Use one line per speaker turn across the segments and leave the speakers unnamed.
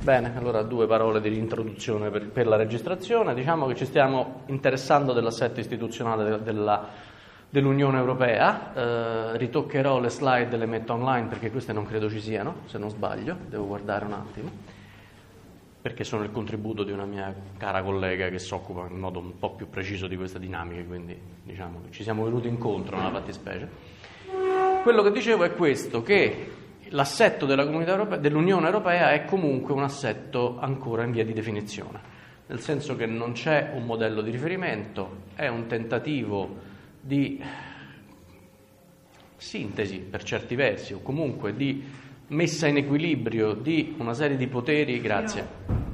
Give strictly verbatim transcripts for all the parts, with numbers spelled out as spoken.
Bene, allora due parole di introduzione per, per la registrazione. Diciamo che ci stiamo interessando dell'assetto istituzionale de, della, dell'Unione Europea. Eh, ritoccherò le slide e le metto online perché queste non credo ci siano, se non sbaglio, devo guardare un attimo, perché sono il contributo di una mia cara collega che si occupa in modo un po' più preciso di queste dinamiche, quindi diciamo che ci siamo venuti incontro nella fattispecie. Quello che dicevo è questo, che l'assetto della Comunità Europea, dell'Unione Europea è comunque un assetto ancora in via di definizione, nel senso che non c'è un modello di riferimento, è un tentativo di sintesi per certi versi, o comunque di messa in equilibrio di una serie di poteri, grazie,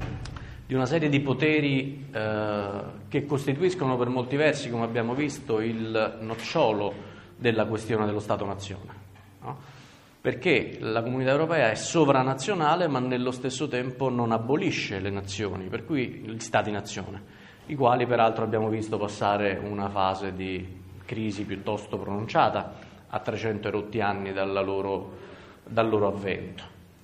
di una serie di poteri eh, che costituiscono per molti versi, come abbiamo visto, il nocciolo della questione dello Stato-nazione, no? Perché la Comunità Europea è sovranazionale ma nello stesso tempo non abolisce le nazioni, per cui gli Stati-nazione, i quali peraltro abbiamo visto passare una fase di crisi piuttosto pronunciata a trecento erotti anni dalla loro, dal loro avvento.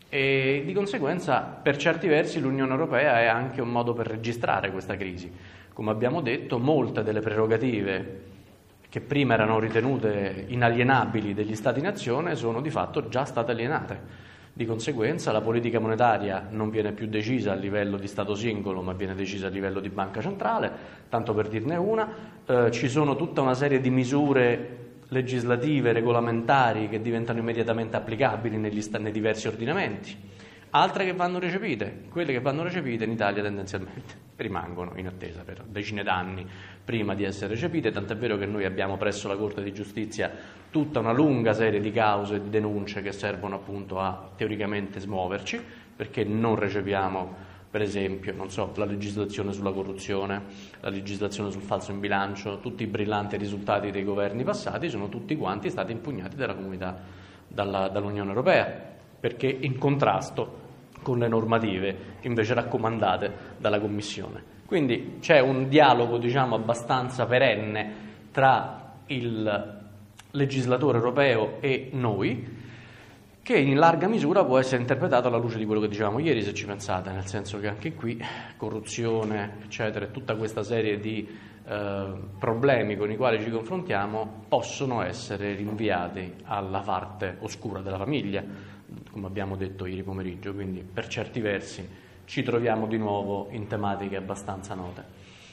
E di conseguenza per certi versi l'Unione Europea è anche un modo per registrare questa crisi. Come abbiamo detto, molte delle prerogative che prima erano ritenute inalienabili degli Stati-nazione sono di fatto già state alienate. Di conseguenza la politica monetaria non viene più decisa a livello di Stato singolo, ma viene decisa a livello di banca centrale, tanto per dirne una. Eh, ci sono tutta una serie di misure legislative, regolamentari che diventano immediatamente applicabili negli sta- nei diversi ordinamenti. Altre che vanno recepite, quelle che vanno recepite in Italia tendenzialmente rimangono in attesa per decine d'anni prima di essere recepite, tant'è vero che noi abbiamo presso la Corte di Giustizia tutta una lunga serie di cause e di denunce che servono appunto a teoricamente smuoverci, perché non recepiamo per esempio, non so, la legislazione sulla corruzione, la legislazione sul falso in bilancio, tutti i brillanti risultati dei governi passati sono tutti quanti stati impugnati dalla comunità, dalla, dall'Unione Europea, perché in contrasto con le normative invece raccomandate dalla Commissione. Quindi c'è un dialogo, diciamo, abbastanza perenne tra il legislatore europeo e noi, che in larga misura può essere interpretato alla luce di quello che dicevamo ieri, se ci pensate, nel senso che anche qui corruzione, eccetera, e tutta questa serie di eh, problemi con i quali ci confrontiamo possono essere rinviati alla parte oscura della famiglia, come abbiamo detto ieri pomeriggio, quindi per certi versi ci troviamo di nuovo in tematiche abbastanza note.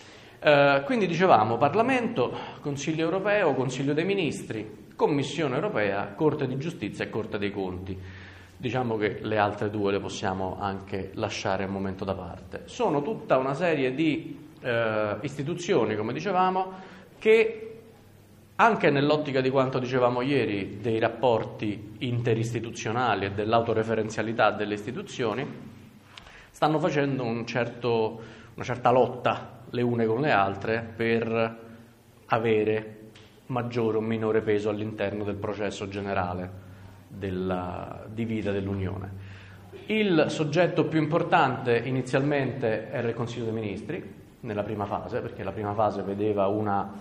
Eh, quindi dicevamo Parlamento, Consiglio europeo, Consiglio dei Ministri, Commissione europea, Corte di Giustizia e Corte dei Conti. Diciamo che le altre due le possiamo anche lasciare un momento da parte. Sono tutta una serie di eh, istituzioni, come dicevamo, che anche nell'ottica di quanto dicevamo ieri dei rapporti interistituzionali e dell'autoreferenzialità delle istituzioni, stanno facendo un certo, una certa lotta le une con le altre per avere maggiore o minore peso all'interno del processo generale della, di vita dell'Unione. Il soggetto più importante inizialmente era il Consiglio dei Ministri, nella prima fase, perché la prima fase vedeva una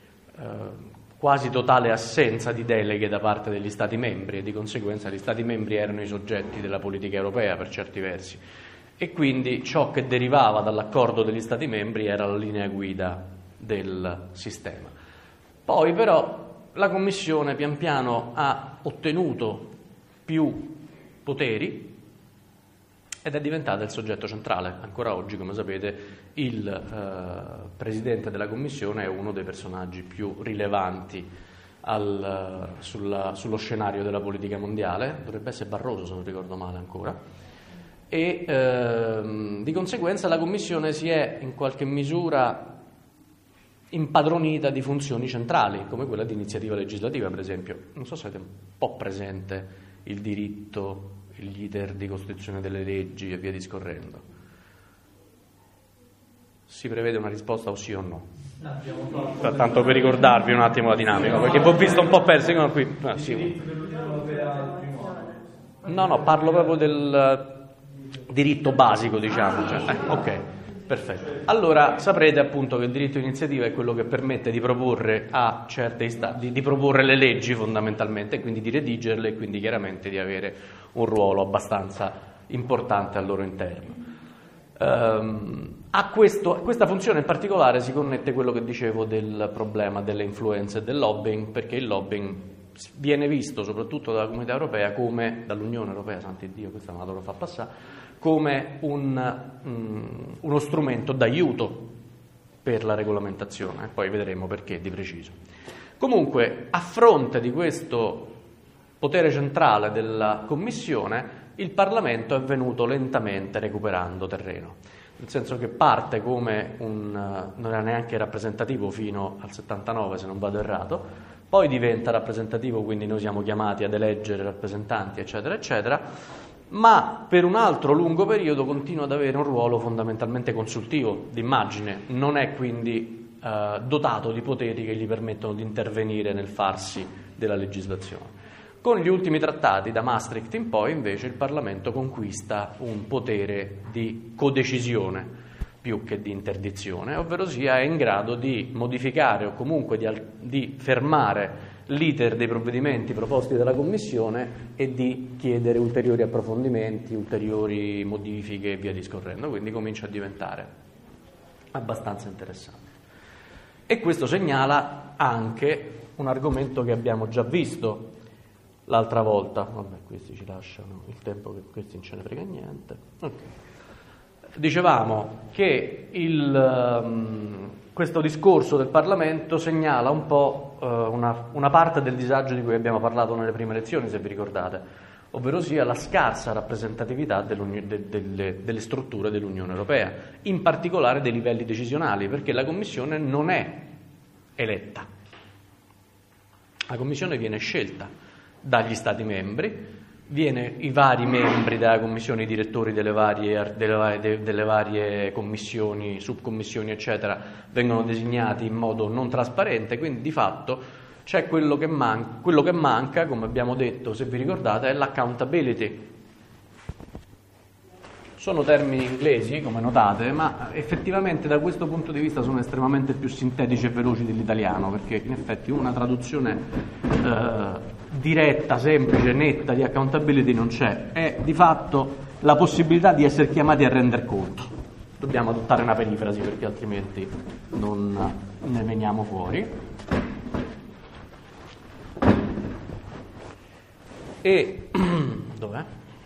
eh, quasi totale assenza di deleghe da parte degli Stati membri e di conseguenza gli Stati membri erano i soggetti della politica europea per certi versi e quindi ciò che derivava dall'accordo degli Stati membri era la linea guida del sistema. Poi però la Commissione pian piano ha ottenuto più poteri ed è diventata il soggetto centrale. Ancora oggi, come sapete, il eh, Presidente della Commissione è uno dei personaggi più rilevanti al, sulla, sullo scenario della politica mondiale, dovrebbe essere Barroso se non ricordo male ancora, e eh, di conseguenza la Commissione si è in qualche misura impadronita di funzioni centrali, come quella di iniziativa legislativa, per esempio. Non so se avete un po' presente il diritto, gli iter di costruzione delle leggi e via discorrendo. Si prevede una risposta o sì o no? no Tanto per ricordarvi un attimo la dinamica, perché vi ho visto un po' persi come qui. Ah, sì. No, no, parlo proprio del diritto basico, diciamo. Cioè, eh, ok. Perfetto. Allora saprete appunto che il diritto di iniziativa è quello che permette di proporre a certe istanze, di, di proporre le leggi fondamentalmente, e quindi di redigerle e quindi chiaramente di avere un ruolo abbastanza importante al loro interno. Um, a, questo, a questa funzione in particolare si connette quello che dicevo del problema delle influenze e del lobbying, perché il lobbying viene visto soprattutto dalla Comunità Europea come, dall'Unione Europea, santi Dio, questa me la dovrò far passare, come un, um, uno strumento d'aiuto per la regolamentazione, poi vedremo perché di preciso. Comunque, a fronte di questo potere centrale della Commissione, il Parlamento è venuto lentamente recuperando terreno, nel senso che parte come un, non era neanche rappresentativo fino al settantanove, se non vado errato, poi diventa rappresentativo, quindi noi siamo chiamati ad eleggere rappresentanti, eccetera, eccetera, ma per un altro lungo periodo continua ad avere un ruolo fondamentalmente consultivo, d'immagine, non è quindi eh, dotato di poteri che gli permettono di intervenire nel farsi della legislazione. Con gli ultimi trattati, da Maastricht in poi, invece, il Parlamento conquista un potere di codecisione più che di interdizione, ovvero sia è in grado di modificare o comunque di, di fermare l'iter dei provvedimenti proposti dalla Commissione e di chiedere ulteriori approfondimenti, ulteriori modifiche e via discorrendo, quindi comincia a diventare abbastanza interessante. E questo segnala anche un argomento che abbiamo già visto l'altra volta, vabbè, questi ci lasciano il tempo che questi non ce ne frega niente. Okay. Dicevamo che il, um, questo discorso del Parlamento segnala un po' uh, una, una parte del disagio di cui abbiamo parlato nelle prime lezioni, se vi ricordate, ovvero sia la scarsa rappresentatività de, delle, delle strutture dell'Unione Europea, in particolare dei livelli decisionali, perché la Commissione non è eletta, la Commissione viene scelta dagli Stati membri, viene i vari membri della Commissione, i direttori delle varie, delle, delle varie commissioni, subcommissioni, eccetera, vengono designati in modo non trasparente, quindi di fatto c'è quello che, man- quello che manca, come abbiamo detto, se vi ricordate, è l'accountability. Sono termini inglesi, come notate, ma effettivamente da questo punto di vista sono estremamente più sintetici e veloci dell'italiano, perché in effetti una traduzione eh, diretta, semplice, netta di accountability non c'è. È di fatto la possibilità di essere chiamati a render conto. Dobbiamo adottare una perifrasi perché altrimenti non ne veniamo fuori. E dov'è?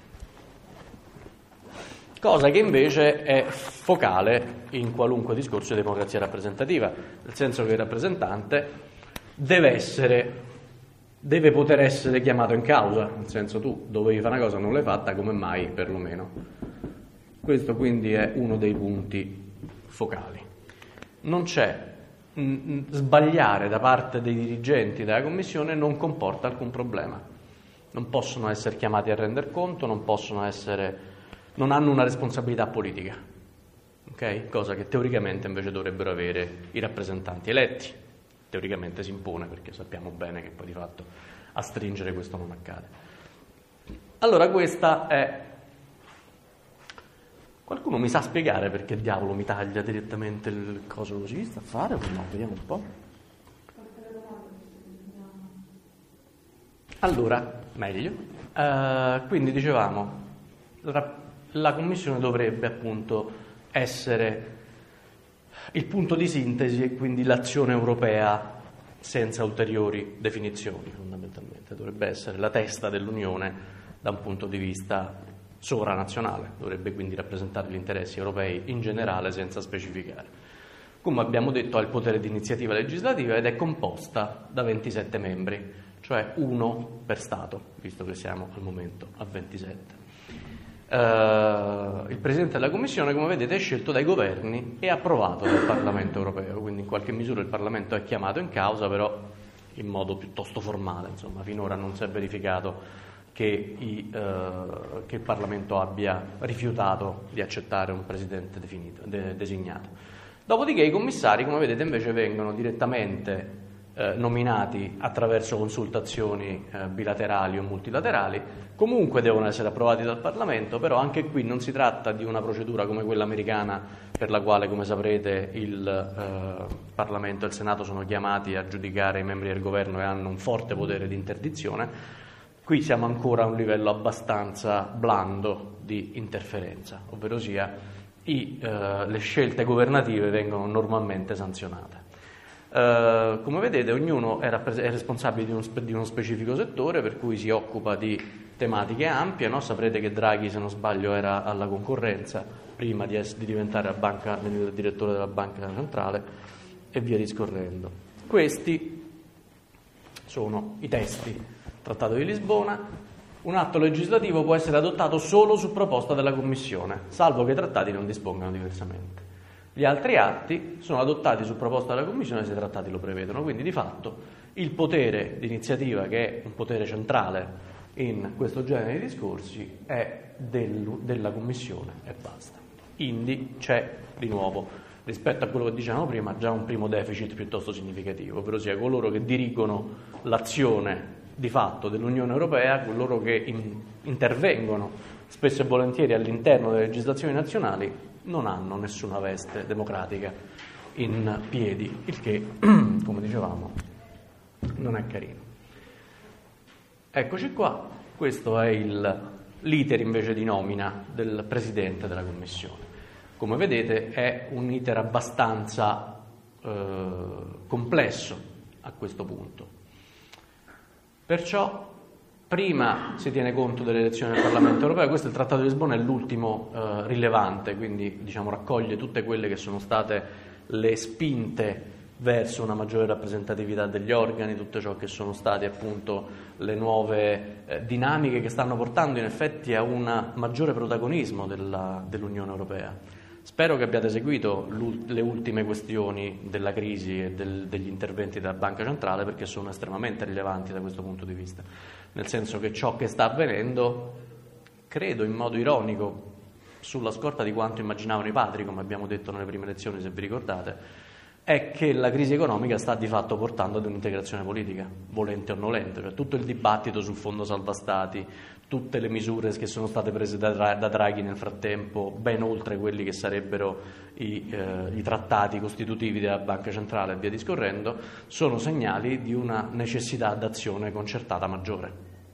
Cosa che invece è focale in qualunque discorso di democrazia rappresentativa, nel senso che il rappresentante deve essere, deve poter essere chiamato in causa, nel senso tu dovevi fare una cosa, non l'hai fatta, come mai perlomeno. Questo quindi è uno dei punti focali. Non c'è mh, sbagliare da parte dei dirigenti della Commissione non comporta alcun problema. Non possono essere chiamati a render conto, non possono essere non hanno una responsabilità politica, okay? Cosa che teoricamente invece dovrebbero avere i rappresentanti eletti. Teoricamente si impone, perché sappiamo bene che poi di fatto a stringere questo non accade. Allora questa è... Qualcuno mi sa spiegare perché il diavolo mi taglia direttamente il coso così? Sta a fare o no? Vediamo un po'. Allora, meglio. Uh, quindi dicevamo... La Commissione dovrebbe appunto essere il punto di sintesi e quindi l'azione europea senza ulteriori definizioni, fondamentalmente. Dovrebbe essere la testa dell'Unione da un punto di vista sovranazionale, dovrebbe quindi rappresentare gli interessi europei in generale senza specificare. Come abbiamo detto, ha il potere di iniziativa legislativa ed è composta da ventisette membri, cioè uno per Stato, visto che siamo al momento a ventisette. Uh, il Presidente della Commissione, come vedete, è scelto dai governi e approvato dal Parlamento europeo, quindi in qualche misura il Parlamento è chiamato in causa, però in modo piuttosto formale, insomma, finora non si è verificato che, i, uh, che il Parlamento abbia rifiutato di accettare un Presidente definito, de- designato. Dopodiché i commissari, come vedete, invece vengono direttamente eh, nominati attraverso consultazioni eh, bilaterali o multilaterali, comunque devono essere approvati dal Parlamento, però anche qui non si tratta di una procedura come quella americana, per la quale, come saprete, il eh, Parlamento e il Senato sono chiamati a giudicare i membri del governo e hanno un forte potere di interdizione. Qui siamo ancora a un livello abbastanza blando di interferenza, ovvero sia i, eh, le scelte governative vengono normalmente sanzionate. Uh, come vedete, ognuno è, rappres- è responsabile di uno, spe- di uno specifico settore, per cui si occupa di tematiche ampie, no? Saprete che Draghi, se non sbaglio, era alla concorrenza prima di, es- di diventare la banca, il direttore della banca centrale, e via discorrendo. Questi sono i testi. Trattato di Lisbona: un atto legislativo può essere adottato solo su proposta della Commissione, salvo che i trattati non dispongano diversamente. Gli altri atti sono adottati su proposta della Commissione se i trattati lo prevedono, quindi di fatto il potere di iniziativa, che è un potere centrale in questo genere di discorsi, è del, della Commissione e basta. Quindi c'è di nuovo, rispetto a quello che dicevamo prima, già un primo deficit piuttosto significativo, ovvero sia coloro che dirigono l'azione di fatto dell'Unione Europea, coloro che in, intervengono spesso e volentieri all'interno delle legislazioni nazionali, non hanno nessuna veste democratica in piedi, il che, come dicevamo, non è carino. Eccoci qua, questo è il, l'iter invece di nomina del Presidente della Commissione. Come vedete è un iter abbastanza eh, complesso a questo punto. Perciò prima si tiene conto delle elezioni del Parlamento europeo. Questo, il Trattato di Lisbona, è l'ultimo eh, rilevante, quindi diciamo raccoglie tutte quelle che sono state le spinte verso una maggiore rappresentatività degli organi, tutto ciò che sono state appunto le nuove eh, dinamiche che stanno portando in effetti a un maggiore protagonismo della, dell'Unione Europea. Spero che abbiate seguito le ultime questioni della crisi e del, degli interventi della Banca Centrale, perché sono estremamente rilevanti da questo punto di vista, nel senso che ciò che sta avvenendo, credo in modo ironico, sulla scorta di quanto immaginavano i padri, come abbiamo detto nelle prime lezioni, se vi ricordate, è che la crisi economica sta di fatto portando ad un'integrazione politica, volente o nolente, cioè tutto il dibattito sul fondo salva stati, tutte le misure che sono state prese da, da Draghi nel frattempo, ben oltre quelli che sarebbero i, eh, i trattati costitutivi della Banca Centrale e via discorrendo, sono segnali di una necessità d'azione concertata maggiore.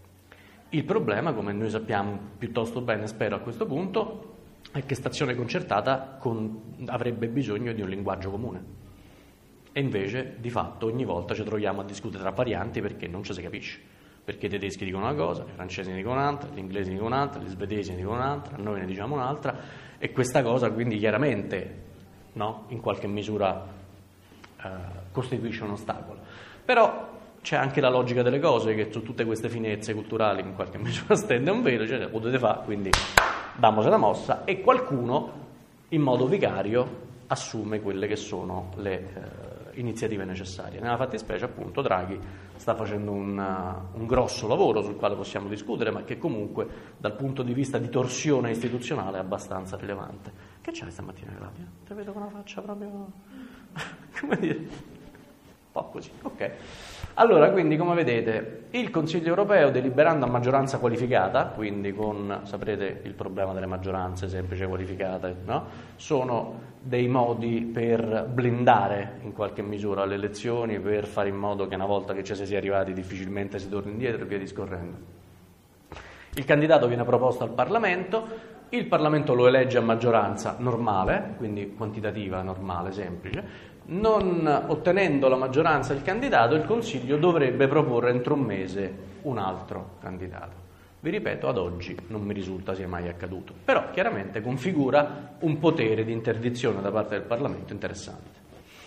Il problema, come noi sappiamo piuttosto bene, spero a questo punto, è che questa azione concertata con, avrebbe bisogno di un linguaggio comune. E invece, di fatto, ogni volta ci troviamo a discutere tra varianti perché non ci si capisce. Perché i tedeschi dicono una cosa, i francesi ne dicono un'altra, gli inglesi ne dicono un'altra, gli svedesi ne dicono un'altra, noi ne diciamo un'altra, e questa cosa quindi chiaramente, no, in qualche misura eh, costituisce un ostacolo. Però c'è anche la logica delle cose, che su tutte queste finezze culturali in qualche misura stende un velo, cioè potete fare, quindi dammoci una mossa, e qualcuno in modo vicario assume quelle che sono le eh, iniziative necessarie. Nella fattispecie, appunto, Draghi sta facendo un, uh, un grosso lavoro sul quale possiamo discutere, ma che comunque dal punto di vista di torsione istituzionale è abbastanza rilevante. Che c'hai stamattina, Claudia? Ti vedo con una faccia proprio come dire, un po' così. Ok. Allora, quindi, come vedete, il Consiglio europeo, deliberando a maggioranza qualificata, quindi con, saprete, il problema delle maggioranze semplice qualificate, no? Sono dei modi per blindare in qualche misura le elezioni, per fare in modo che una volta che ci si sia arrivati difficilmente si torni indietro e via discorrendo. Il candidato viene proposto al Parlamento, il Parlamento lo elegge a maggioranza normale, quindi quantitativa, normale, semplice. Non ottenendo la maggioranza il candidato, il Consiglio dovrebbe proporre entro un mese un altro candidato. Vi ripeto, ad oggi non mi risulta sia mai accaduto, però chiaramente configura un potere di interdizione da parte del Parlamento interessante.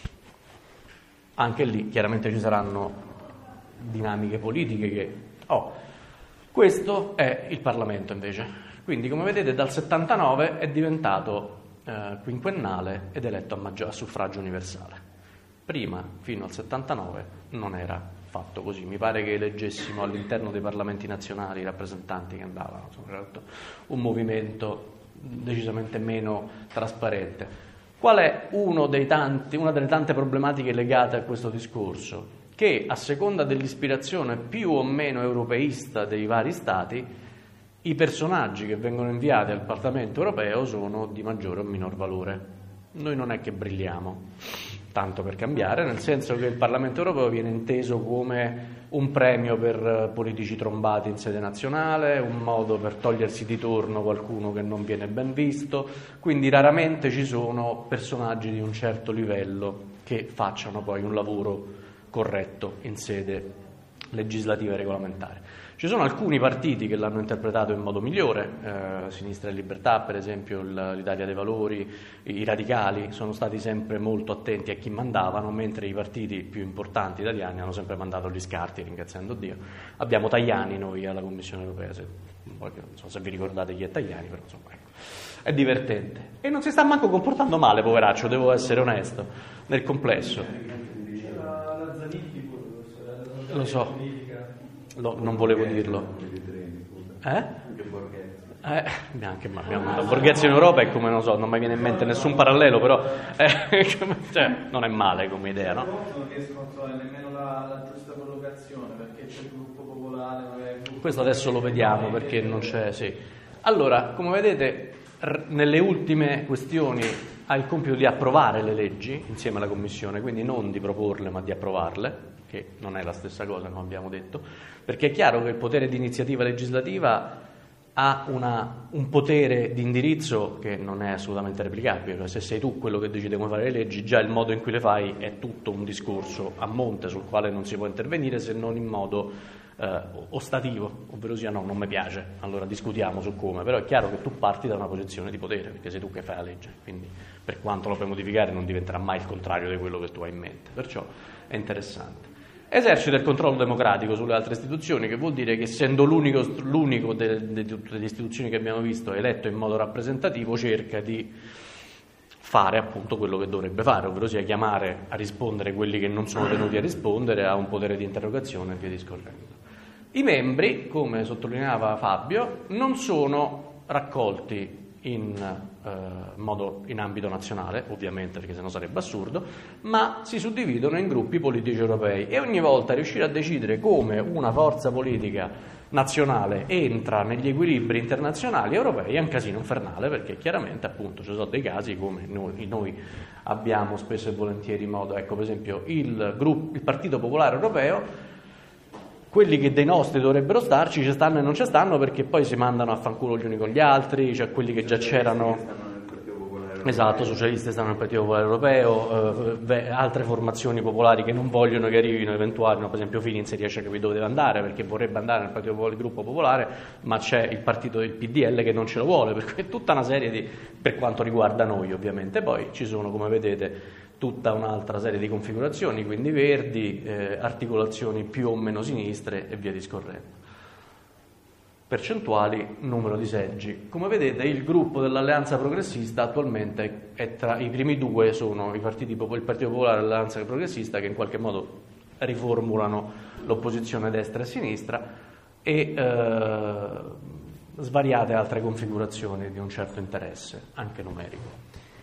Anche lì chiaramente ci saranno dinamiche politiche che... Oh, questo è il Parlamento invece. Quindi, come vedete, dal settantanove è diventato eh, quinquennale ed eletto a, maggio- a suffragio universale. Prima, fino al settantanove, non era fatto così. Mi pare che eleggessimo all'interno dei parlamenti nazionali i rappresentanti che andavano, insomma, un movimento decisamente meno trasparente. Qual è uno dei tanti, una delle tante problematiche legate a questo discorso? Che a seconda dell'ispirazione più o meno europeista dei vari Stati, i personaggi che vengono inviati al Parlamento europeo sono di maggiore o minor valore. Noi non è che brilliamo. tanto per cambiare, nel senso che il Parlamento europeo viene inteso come un premio per politici trombati in sede nazionale, un modo per togliersi di torno qualcuno che non viene ben visto, quindi raramente ci sono personaggi di un certo livello che facciano poi un lavoro corretto in sede legislativa e regolamentare. Ci sono alcuni partiti che l'hanno interpretato in modo migliore, eh, Sinistra e Libertà per esempio, l'Italia dei Valori, i radicali sono stati sempre molto attenti a chi mandavano, mentre i partiti più importanti italiani hanno sempre mandato gli scarti, ringraziando Dio. Abbiamo Tajani noi alla Commissione Europea, se, non so se vi ricordate chi è Tajani, però insomma ecco, è divertente. E non si sta manco comportando male, poveraccio, devo essere onesto, nel complesso. Lo so. No, non volevo dirlo. Eh? Eh, anche ma abbiamo Borghezio in Europa è come, non so, non mi viene in mente nessun parallelo, però eh, cioè, non è male come idea, no?
Non riesco a trovare nemmeno la, la giusta collocazione, perché c'è il gruppo popolare. Il gruppo
Questo adesso lo vediamo perché non c'è, sì. Allora, come vedete, r- nelle ultime questioni ha il compito di approvare le leggi insieme alla Commissione, quindi non di proporle ma di approvarle, che non è la stessa cosa, come abbiamo detto, perché è chiaro che il potere di iniziativa legislativa ha una, un potere di indirizzo che non è assolutamente replicabile. Se sei tu quello che decide come fare le leggi, già il modo in cui le fai è tutto un discorso a monte sul quale non si può intervenire se non in modo eh, ostativo, ovvero sia no, non mi piace, allora discutiamo su come, però è chiaro che tu parti da una posizione di potere, perché sei tu che fai la legge, quindi per quanto lo puoi modificare non diventerà mai il contrario di quello che tu hai in mente, perciò è interessante. Esercita il controllo democratico sulle altre istituzioni, che vuol dire che essendo l'unico, l'unico de, de, de tutte le istituzioni che abbiamo visto eletto in modo rappresentativo, cerca di fare appunto quello che dovrebbe fare, ovvero sia chiamare a rispondere quelli che non sono tenuti a rispondere, ha un potere di interrogazione e via discorrendo. I membri, come sottolineava Fabio, non sono raccolti in eh, modo in ambito nazionale, ovviamente, perché sennò sarebbe assurdo, ma si suddividono in gruppi politici europei e ogni volta riuscire a decidere come una forza politica nazionale entra negli equilibri internazionali europei è un casino infernale, perché chiaramente appunto ci sono dei casi come noi, noi abbiamo spesso e volentieri in modo, ecco per esempio il, gruppo, il Partito Popolare Europeo, quelli che dei nostri dovrebbero starci ci stanno e non ci stanno perché poi si mandano a fanculo gli uni con gli altri, cioè quelli che già c'erano, esatto, socialisti stanno nel Partito Popolare Europeo, eh, altre formazioni popolari che non vogliono che arrivino eventuali, no, per esempio Fini si riesce a capire dove deve andare perché vorrebbe andare nel Partito Popolare, il gruppo popolare, ma c'è il partito del P D L che non ce lo vuole, per cui è tutta una serie di, per quanto riguarda noi ovviamente, poi ci sono, come vedete, tutta un'altra serie di configurazioni, quindi verdi, eh, articolazioni più o meno sinistre e via discorrendo. Percentuali, numero di seggi. Come vedete il gruppo dell'Alleanza Progressista attualmente è tra i primi due, sono i partiti, il Partito Popolare e l'Alleanza Progressista, che in qualche modo riformulano l'opposizione destra e sinistra, e eh, svariate altre configurazioni di un certo interesse, anche numerico.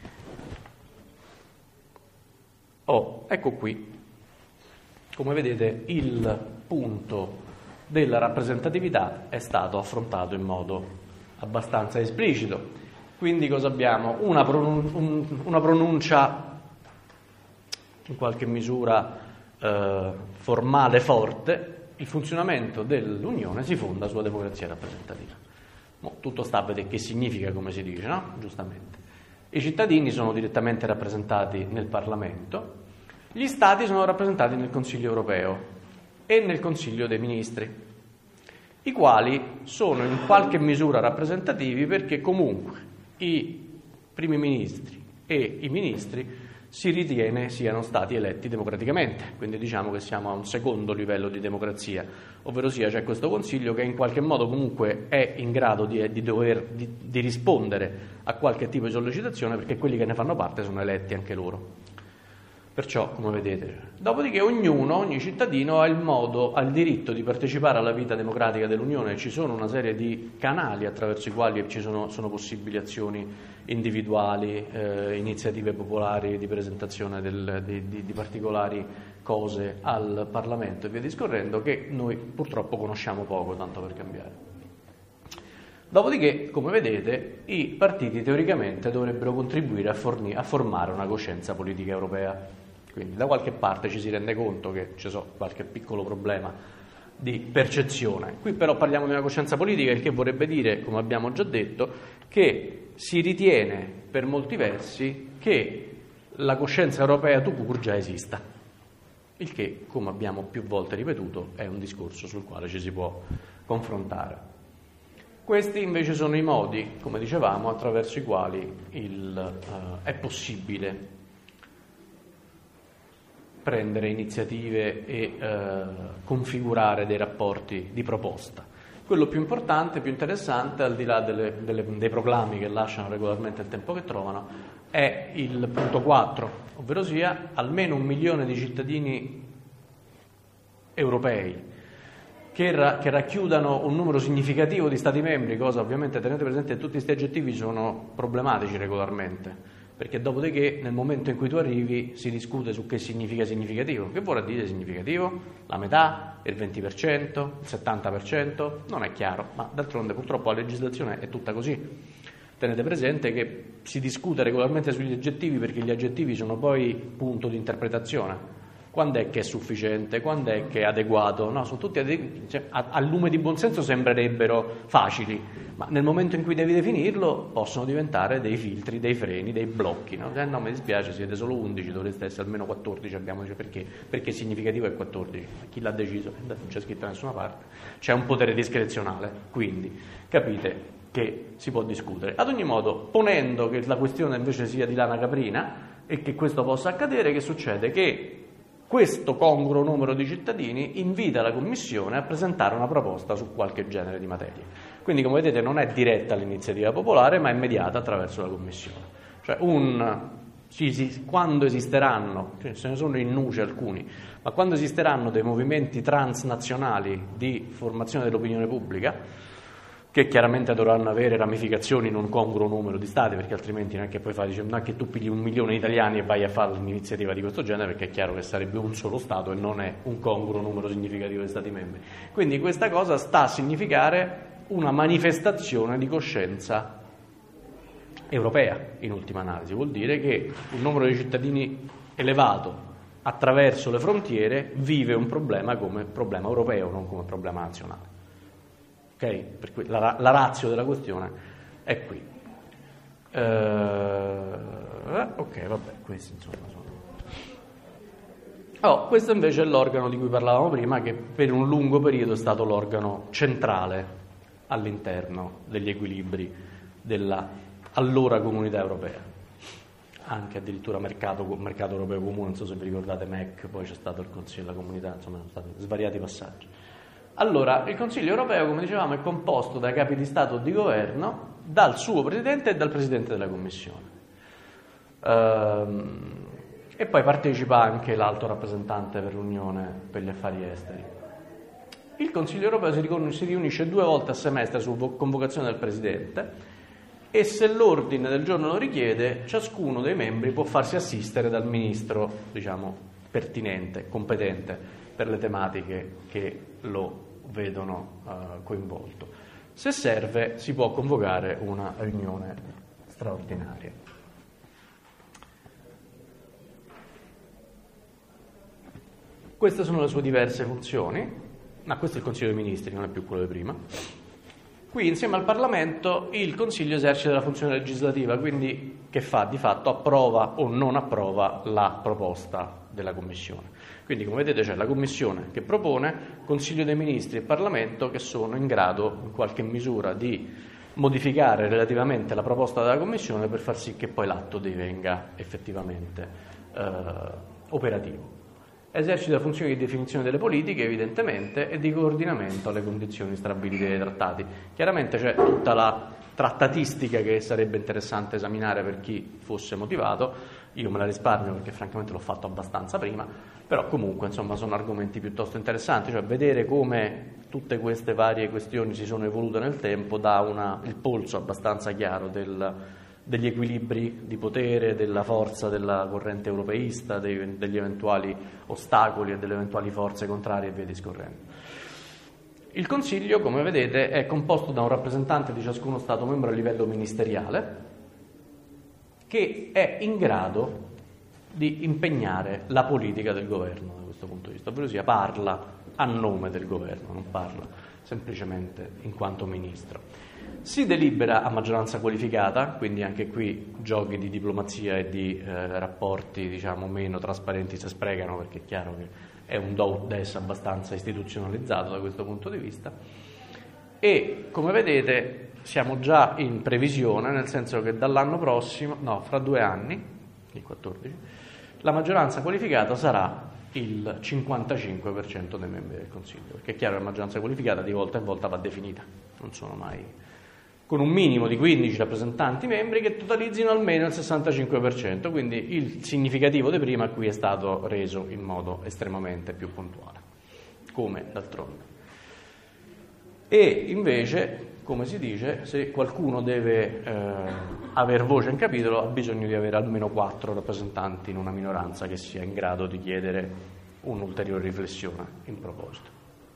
Oh, ecco qui, come vedete il punto della rappresentatività è stato affrontato in modo abbastanza esplicito. Quindi cosa abbiamo? Una, pronun- un, una pronuncia in qualche misura eh, formale forte, il funzionamento dell'Unione si fonda sulla democrazia rappresentativa. Mo, tutto sta a vedere che significa, come si dice, no? Giustamente. I cittadini sono direttamente rappresentati nel Parlamento, gli Stati sono rappresentati nel Consiglio europeo e nel Consiglio dei Ministri, i quali sono in qualche misura rappresentativi perché comunque i primi ministri e i ministri si ritiene siano stati eletti democraticamente, quindi diciamo che siamo a un secondo livello di democrazia, ovvero sia c'è questo Consiglio che in qualche modo comunque è in grado di, di, dover, di, di rispondere a qualche tipo di sollecitazione perché quelli che ne fanno parte sono eletti anche loro. Perciò, come vedete, dopodiché ognuno, ogni cittadino ha il modo, ha il diritto di partecipare alla vita democratica dell'Unione, ci sono una serie di canali attraverso i quali ci sono, sono possibili azioni individuali, eh, iniziative popolari di presentazione del, di, di, di particolari cose al Parlamento e via discorrendo, che noi purtroppo conosciamo poco, tanto per cambiare. Dopodiché, come vedete, i partiti teoricamente dovrebbero contribuire a, forni- a formare una coscienza politica europea. quindi da qualche parte ci si rende conto che c'è so, qualche piccolo problema di percezione. Qui però parliamo di una coscienza politica, il che vorrebbe dire, come abbiamo già detto, che si ritiene per molti versi che la coscienza europea tout court già esista, il che, come abbiamo più volte ripetuto, è un discorso sul quale ci si può confrontare. Questi invece sono i modi, come dicevamo, attraverso i quali il, uh, è possibile prendere iniziative e uh, configurare dei rapporti di proposta. Quello più importante, più interessante, al di là delle, delle, dei proclami che lasciano regolarmente il tempo che trovano, è il punto quattro, ovvero sia almeno un milione di cittadini europei che, ra- che racchiudano un numero significativo di Stati membri, cosa ovviamente tenete presente che tutti questi aggettivi sono problematici regolarmente, perché dopodiché nel momento in cui tu arrivi si discute su che significa significativo. Che vuol dire significativo? La metà? Il venti per cento? Il settanta per cento? Non è chiaro, ma d'altronde purtroppo la legislazione è tutta così. Tenete presente che si discute regolarmente sugli aggettivi perché gli aggettivi sono poi punto di interpretazione. Quando è che è sufficiente? Quando è che è adeguato? No, sono tutti adegu- cioè, a, a lume di buonsenso sembrerebbero facili, ma nel momento in cui devi definirlo possono diventare dei filtri, dei freni, dei blocchi. No, eh, no mi dispiace, siete solo undici, dovreste essere almeno quattordici, abbiamo dice perché? Perché significativo è quattordici. Chi l'ha deciso? Non c'è scritto da nessuna parte. C'è un potere discrezionale, quindi capite che si può discutere. Ad ogni modo, ponendo che la questione invece sia di lana caprina e che questo possa accadere, che succede? Che questo congruo numero di cittadini invita la Commissione a presentare una proposta su qualche genere di materia. Quindi, come vedete, non è diretta l'iniziativa popolare, ma è mediata attraverso la Commissione. Cioè, un, sì, sì, quando esisteranno, cioè, se ne sono in nuce alcuni, ma quando esisteranno dei movimenti transnazionali di formazione dell'opinione pubblica, che chiaramente dovranno avere ramificazioni in un congruo numero di stati, perché altrimenti non è che poi fai, dice, non è che tu pigli un milione di italiani e vai a fare un'iniziativa di questo genere, perché è chiaro che sarebbe un solo Stato e non è un congruo numero significativo di stati membri. Quindi questa cosa sta a significare una manifestazione di coscienza europea, in ultima analisi. Vuol dire che un numero di cittadini elevato attraverso le frontiere vive un problema come problema europeo, non come problema nazionale. Ok? Per cui la, la ratio della questione è qui. Uh, ok, vabbè, questi insomma sono. Oh, questo invece è l'organo di cui parlavamo prima, che per un lungo periodo è stato l'organo centrale all'interno degli equilibri della allora Comunità Europea. Anche addirittura mercato, mercato europeo comune, non so se vi ricordate M E C, poi c'è stato il Consiglio della Comunità, insomma sono stati svariati passaggi. Allora, il Consiglio europeo, come dicevamo, è composto da capi di Stato o di governo, dal suo Presidente e dal Presidente della Commissione. Ehm, e poi partecipa anche l'alto rappresentante per l'Unione per gli affari esteri. Il Consiglio europeo si, ricon- si riunisce due volte a semestre su vo- convocazione del Presidente e se l'ordine del giorno lo richiede, ciascuno dei membri può farsi assistere dal ministro, diciamo, pertinente, competente per le tematiche che lo vedono uh, coinvolto. Se serve si può convocare una riunione straordinaria. Queste sono le sue diverse funzioni, ma questo è il Consiglio dei Ministri, non è più quello di prima. Qui insieme al Parlamento il Consiglio esercita la funzione legislativa, quindi che fa? Di fatto approva o non approva la proposta della Commissione. Quindi come vedete c'è la Commissione che propone, Consiglio dei Ministri e Parlamento che sono in grado in qualche misura di modificare relativamente la proposta della Commissione per far sì che poi l'atto divenga effettivamente eh, operativo. Esercita funzioni di definizione delle politiche, evidentemente, e di coordinamento alle condizioni stabilite dai trattati. Chiaramente c'è tutta la trattatistica che sarebbe interessante esaminare per chi fosse motivato. Io me la risparmio perché francamente l'ho fatto abbastanza prima, però comunque insomma sono argomenti piuttosto interessanti, cioè vedere come tutte queste varie questioni si sono evolute nel tempo dà una, il polso abbastanza chiaro del degli equilibri di potere, della forza della corrente europeista, dei, degli eventuali ostacoli e delle eventuali forze contrarie e via discorrendo. Il Consiglio, come vedete, è composto da un rappresentante di ciascuno Stato membro a livello ministeriale che è in grado di impegnare la politica del governo da questo punto di vista, ovvero sia parla a nome del governo, non parla semplicemente in quanto ministro. Si delibera a maggioranza qualificata, quindi anche qui giochi di diplomazia e di eh, rapporti diciamo meno trasparenti si sprecano, perché è chiaro che è un do ut des abbastanza istituzionalizzato da questo punto di vista. E come vedete siamo già in previsione, nel senso che dall'anno prossimo, no, fra due anni, il quattordici, la maggioranza qualificata sarà il cinquantacinque per cento dei membri del Consiglio, perché è chiaro che la maggioranza qualificata di volta in volta va definita, non sono mai con un minimo di quindici rappresentanti membri che totalizzino almeno il sessantacinque per cento, quindi il significativo di prima qui è stato reso in modo estremamente più puntuale, come d'altronde. E invece, come si dice, se qualcuno deve eh, aver voce in capitolo ha bisogno di avere almeno quattro rappresentanti in una minoranza che sia in grado di chiedere un'ulteriore riflessione in proposito.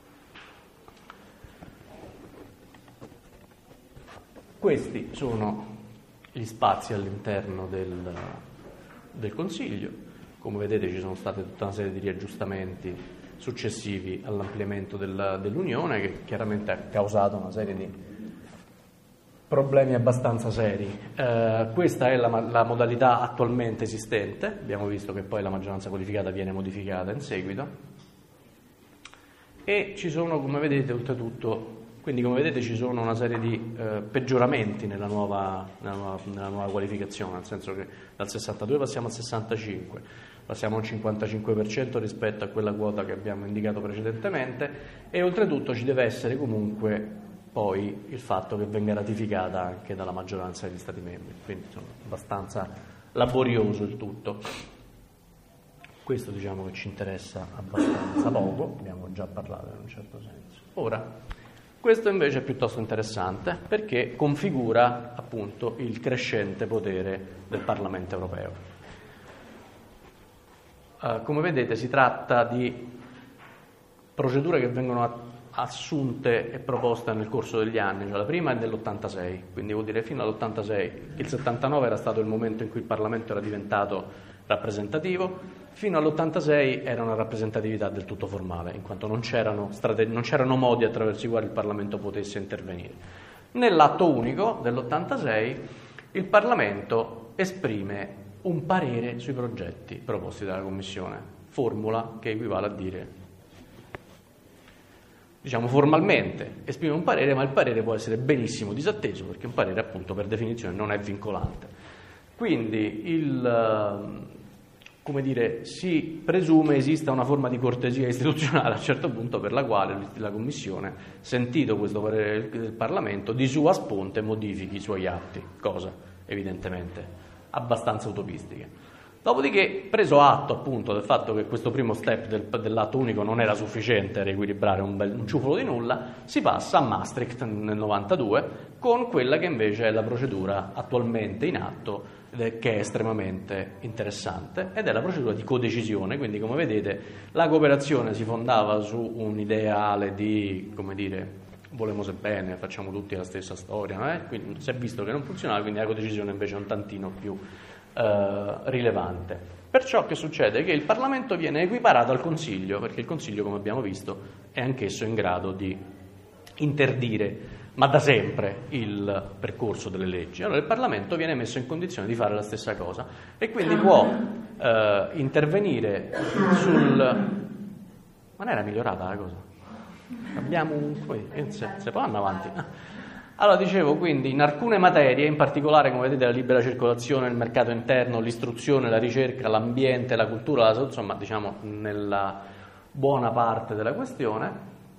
Questi sono gli spazi all'interno del, del Consiglio. Come vedete ci sono state tutta una serie di riaggiustamenti successivi all'ampliamento del, dell'Unione, che chiaramente ha causato una serie di problemi abbastanza seri. Eh, questa è la, la modalità attualmente esistente, abbiamo visto che poi la maggioranza qualificata viene modificata in seguito, e ci sono, come vedete, oltretutto, quindi come vedete ci sono una serie di eh, peggioramenti nella nuova, nella, nuova, nella nuova qualificazione, nel senso che dal sessantadue passiamo al sessantacinque, passiamo al cinquantacinque per cento rispetto a quella quota che abbiamo indicato precedentemente, e oltretutto ci deve essere comunque poi il fatto che venga ratificata anche dalla maggioranza degli Stati membri, quindi insomma abbastanza laborioso il tutto. Questo diciamo che ci interessa abbastanza poco, abbiamo già parlato in un certo senso. Ora, questo invece è piuttosto interessante perché configura appunto il crescente potere del Parlamento europeo. Uh, come vedete si tratta di procedure che vengono assunte e proposte nel corso degli anni, cioè la prima è dell'ottantasei, quindi vuol dire fino all'ottantasei, il settantanove era stato il momento in cui il Parlamento era diventato rappresentativo, fino all'ottantasei era una rappresentatività del tutto formale, in quanto non c'erano, strate- non c'erano modi attraverso i quali il Parlamento potesse intervenire. Nell'atto unico dell'ottantasei il Parlamento esprime un parere sui progetti proposti dalla Commissione, formula che equivale a dire, diciamo formalmente, esprime un parere, ma il parere può essere benissimo disatteso, perché un parere appunto per definizione non è vincolante. Quindi il... come dire, si presume esista una forma di cortesia istituzionale a un certo punto per la quale la Commissione, sentito questo parere del Parlamento, di sua sponte modifichi i suoi atti, cosa evidentemente abbastanza utopistica. Dopodiché, preso atto appunto del fatto che questo primo step del, dell'atto unico non era sufficiente a riequilibrare un, bel, un ciuffolo di nulla, si passa a Maastricht nel novantadue con quella che invece è la procedura attualmente in atto, che è estremamente interessante, ed è la procedura di codecisione. Quindi, come vedete, la cooperazione si fondava su un ideale di, come dire, volemo se bene, facciamo tutti la stessa storia, eh? Quindi si è visto che non funzionava, quindi la codecisione invece è un tantino più eh, rilevante. Perciò che succede? Che il Parlamento viene equiparato al Consiglio, perché il Consiglio, come abbiamo visto, è anch'esso in grado di interdire ma da sempre il percorso delle leggi. Allora il Parlamento viene messo in condizione di fare la stessa cosa e quindi può eh, intervenire sul... Ma non era migliorata la cosa? Abbiamo un... Poi, se, se poi andiamo avanti. Allora dicevo, quindi in alcune materie, in particolare come vedete la libera circolazione, il mercato interno, l'istruzione, la ricerca, l'ambiente, la cultura, la salute, insomma diciamo nella buona parte della questione,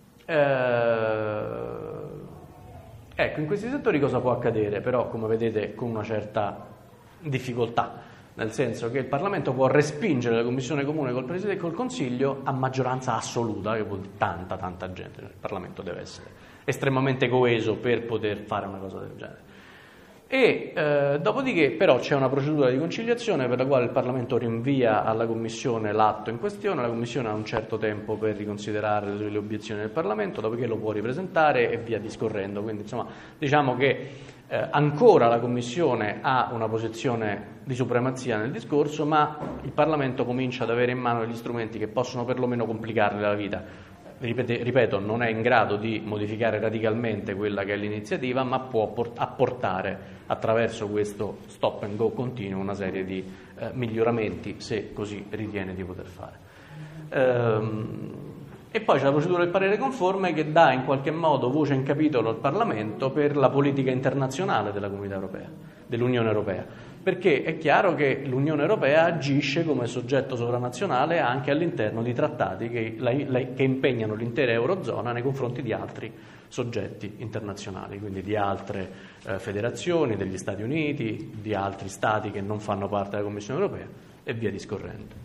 eh, ecco, in questi settori cosa può accadere? Però, come vedete, con una certa difficoltà, nel senso che il Parlamento può respingere la Commissione Comune col Presidente e col Consiglio a maggioranza assoluta, che vuol dire tanta, tanta gente. Il Parlamento deve essere estremamente coeso per poter fare una cosa del genere. E eh, dopodiché però c'è una procedura di conciliazione per la quale il Parlamento rinvia alla Commissione l'atto in questione, la Commissione ha un certo tempo per riconsiderare le obiezioni del Parlamento, dopodiché lo può ripresentare e via discorrendo. Quindi insomma diciamo che Eh, ancora la Commissione ha una posizione di supremazia nel discorso, ma il Parlamento comincia ad avere in mano degli strumenti che possono perlomeno complicarle la vita. Ripete, ripeto, non è in grado di modificare radicalmente quella che è l'iniziativa, ma può port- apportare attraverso questo stop and go continuo una serie di eh, miglioramenti, se così ritiene di poter fare. Ehm, E poi c'è la procedura del parere conforme che dà in qualche modo voce in capitolo al Parlamento per la politica internazionale della Comunità Europea, dell'Unione Europea, perché è chiaro che l'Unione Europea agisce come soggetto sovranazionale anche all'interno di trattati che, la, la, che impegnano l'intera Eurozona nei confronti di altri soggetti internazionali, quindi di altre eh, federazioni, degli Stati Uniti, di altri Stati che non fanno parte della Commissione Europea e via discorrendo.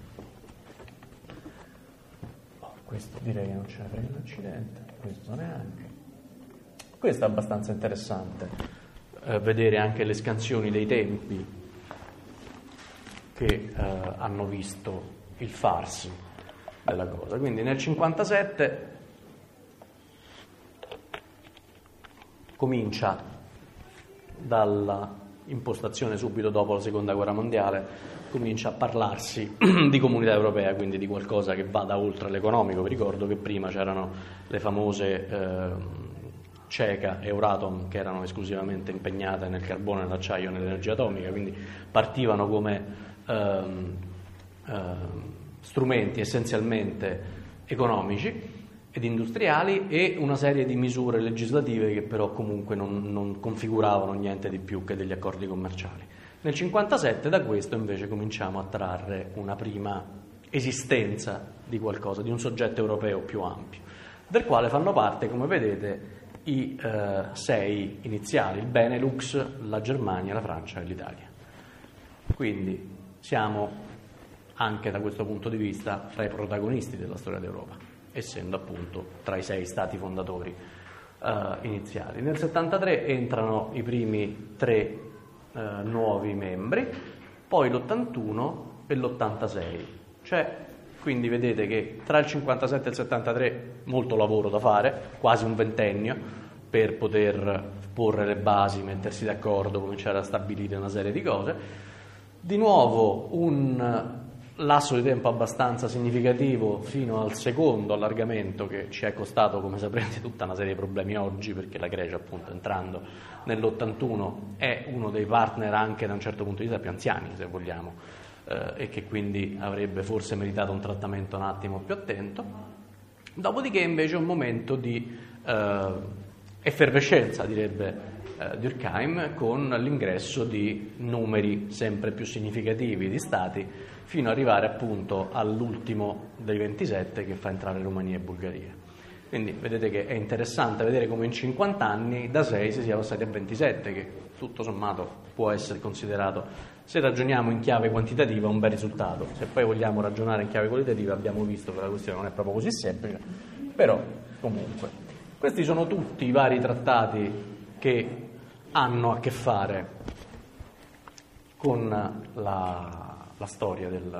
Questo direi che non ce ne frega un accidente, questo neanche. Questo è abbastanza interessante, eh, vedere anche le scansioni dei tempi che eh, hanno visto il farsi della cosa. Quindi nel cinquantasette comincia dalla impostazione subito dopo la Seconda Guerra Mondiale, comincia a parlarsi di Comunità Europea, quindi di qualcosa che vada oltre l'economico. Vi ricordo che prima c'erano le famose eh, CECA e Euratom, che erano esclusivamente impegnate nel carbone, nell'acciaio e nell'energia atomica, quindi partivano come ehm, ehm, strumenti essenzialmente economici ed industriali, e una serie di misure legislative che però comunque non, non configuravano niente di più che degli accordi commerciali. Nel cinquantasette da questo invece cominciamo a trarre una prima esistenza di qualcosa, di un soggetto europeo più ampio, del quale fanno parte, come vedete, i eh, sei iniziali: il Benelux, la Germania, la Francia e l'Italia. Quindi siamo anche da questo punto di vista tra i protagonisti della storia d'Europa, essendo appunto tra i sei stati fondatori eh, iniziali. Nel settantatré entrano i primi tre Uh, nuovi membri, poi l'ottantuno e l'ottantasei. Cioè, quindi vedete che tra il cinquantasette e il settantatré molto lavoro da fare, quasi un ventennio, per poter porre le basi, mettersi d'accordo, cominciare a stabilire una serie di cose. Di nuovo un lasso di tempo abbastanza significativo fino al secondo allargamento, che ci è costato, come saprete, tutta una serie di problemi oggi, perché la Grecia, appunto, entrando nell'ottantuno è uno dei partner anche da un certo punto di vista più anziani, se vogliamo, eh, e che quindi avrebbe forse meritato un trattamento un attimo più attento. Dopodiché invece un momento di eh, effervescenza, direbbe eh, Durkheim, con l'ingresso di numeri sempre più significativi di stati, fino ad arrivare appunto all'ultimo dei ventisette, che fa entrare Romania e Bulgaria. Quindi vedete che è interessante vedere come in cinquanta anni da sei si sia passati a ventisette, che tutto sommato può essere considerato, se ragioniamo in chiave quantitativa, un bel risultato. Se poi vogliamo ragionare in chiave qualitativa, abbiamo visto che la questione non è proprio così semplice, però comunque questi sono tutti i vari trattati che hanno a che fare con la, la storia del,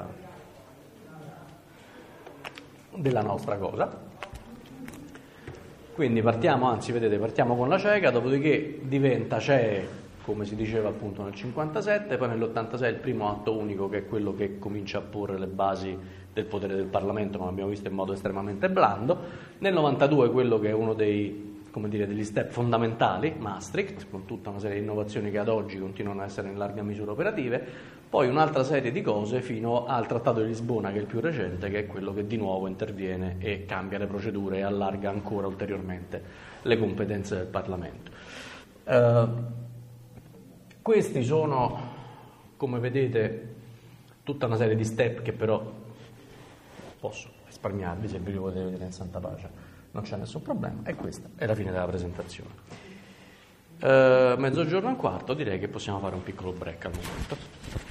della nostra cosa. Quindi partiamo, anzi vedete, partiamo con la CECA, dopodiché diventa C E E, come si diceva appunto nel cinquantasette, poi nell'ottantasei il primo atto unico, che è quello che comincia a porre le basi del potere del Parlamento, ma abbiamo visto in modo estremamente blando. Nel novantadue quello che è uno dei, come dire, degli step fondamentali, Maastricht, con tutta una serie di innovazioni che ad oggi continuano a essere in larga misura operative, poi un'altra serie di cose fino al Trattato di Lisbona, che è il più recente, che è quello che di nuovo interviene e cambia le procedure e allarga ancora ulteriormente le competenze del Parlamento. Uh, questi sono, come vedete, tutta una serie di step che però posso risparmiarvi se vi li potete vedere in santa pace, non c'è nessun problema, e questa è la fine della presentazione. Uh, mezzogiorno e un quarto, direi che possiamo fare un piccolo break al momento.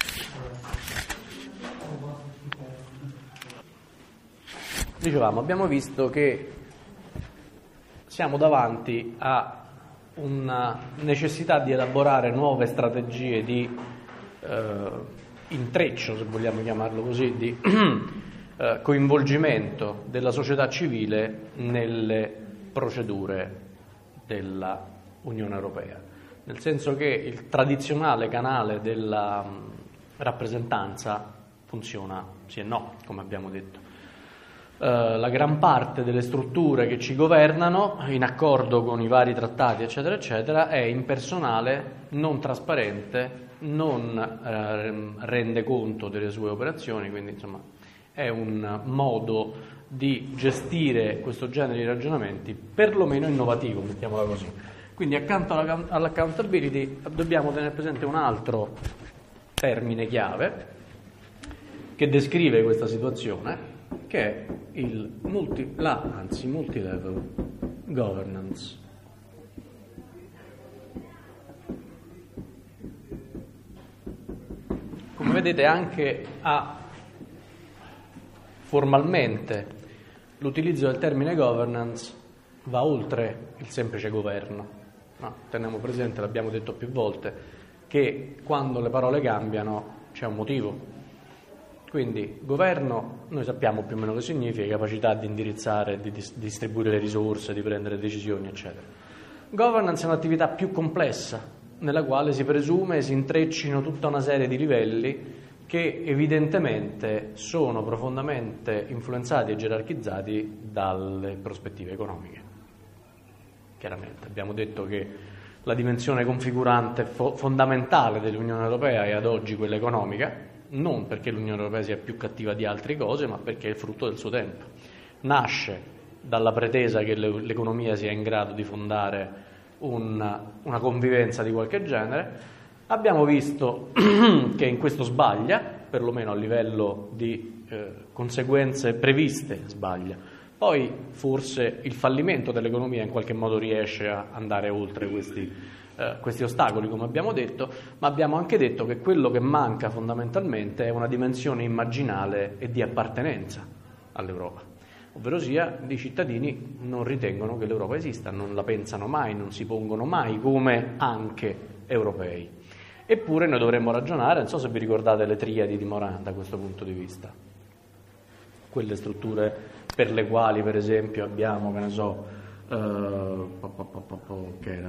Dicevamo, abbiamo visto che siamo davanti a una necessità di elaborare nuove strategie di eh, intreccio, se vogliamo chiamarlo così, di eh, coinvolgimento della società civile nelle procedure della Unione Europea. nel senso che il tradizionale canale della rappresentanza funziona sì e no, come abbiamo detto. Uh, la gran parte delle strutture che ci governano, in accordo con i vari trattati, eccetera, eccetera, è impersonale, non trasparente, non uh, rende conto delle sue operazioni, quindi insomma è un modo di gestire questo genere di ragionamenti perlomeno innovativo, mettiamola così. Quindi accanto alla, all'accountability dobbiamo tenere presente un altro termine chiave che descrive questa situazione, che è il multi, la, anzi multilevel governance. Come vedete, anche a formalmente l'utilizzo del termine governance va oltre il semplice governo. No, teniamo presente, l'abbiamo detto più volte, che quando le parole cambiano c'è un motivo. Quindi governo, noi sappiamo più o meno che significa, capacità di indirizzare, di dis- distribuire le risorse, di prendere decisioni, eccetera. Governance è un'attività più complessa, nella quale si presume si intreccino tutta una serie di livelli che evidentemente sono profondamente influenzati e gerarchizzati dalle prospettive economiche. Chiaramente abbiamo detto che la dimensione configurante fo- fondamentale dell'Unione Europea è ad oggi quella economica, non perché l'Unione Europea sia più cattiva di altre cose, ma perché è il frutto del suo tempo. Nasce dalla pretesa che le- l'economia sia in grado di fondare una, una convivenza di qualche genere. Abbiamo visto che in questo sbaglia, perlomeno a livello di eh, conseguenze previste sbaglia. Poi forse il fallimento dell'economia in qualche modo riesce a andare oltre questi, eh, questi ostacoli, come abbiamo detto, ma abbiamo anche detto che quello che manca fondamentalmente è una dimensione immaginale e di appartenenza all'Europa. Ovverosia, i cittadini non ritengono che l'Europa esista, non la pensano mai, non si pongono mai come anche europei. Eppure noi dovremmo ragionare, non so se vi ricordate le triadi di Morin da questo punto di vista, quelle strutture per le quali per esempio abbiamo, che ne so, uh, po, po, po, po, po, che era?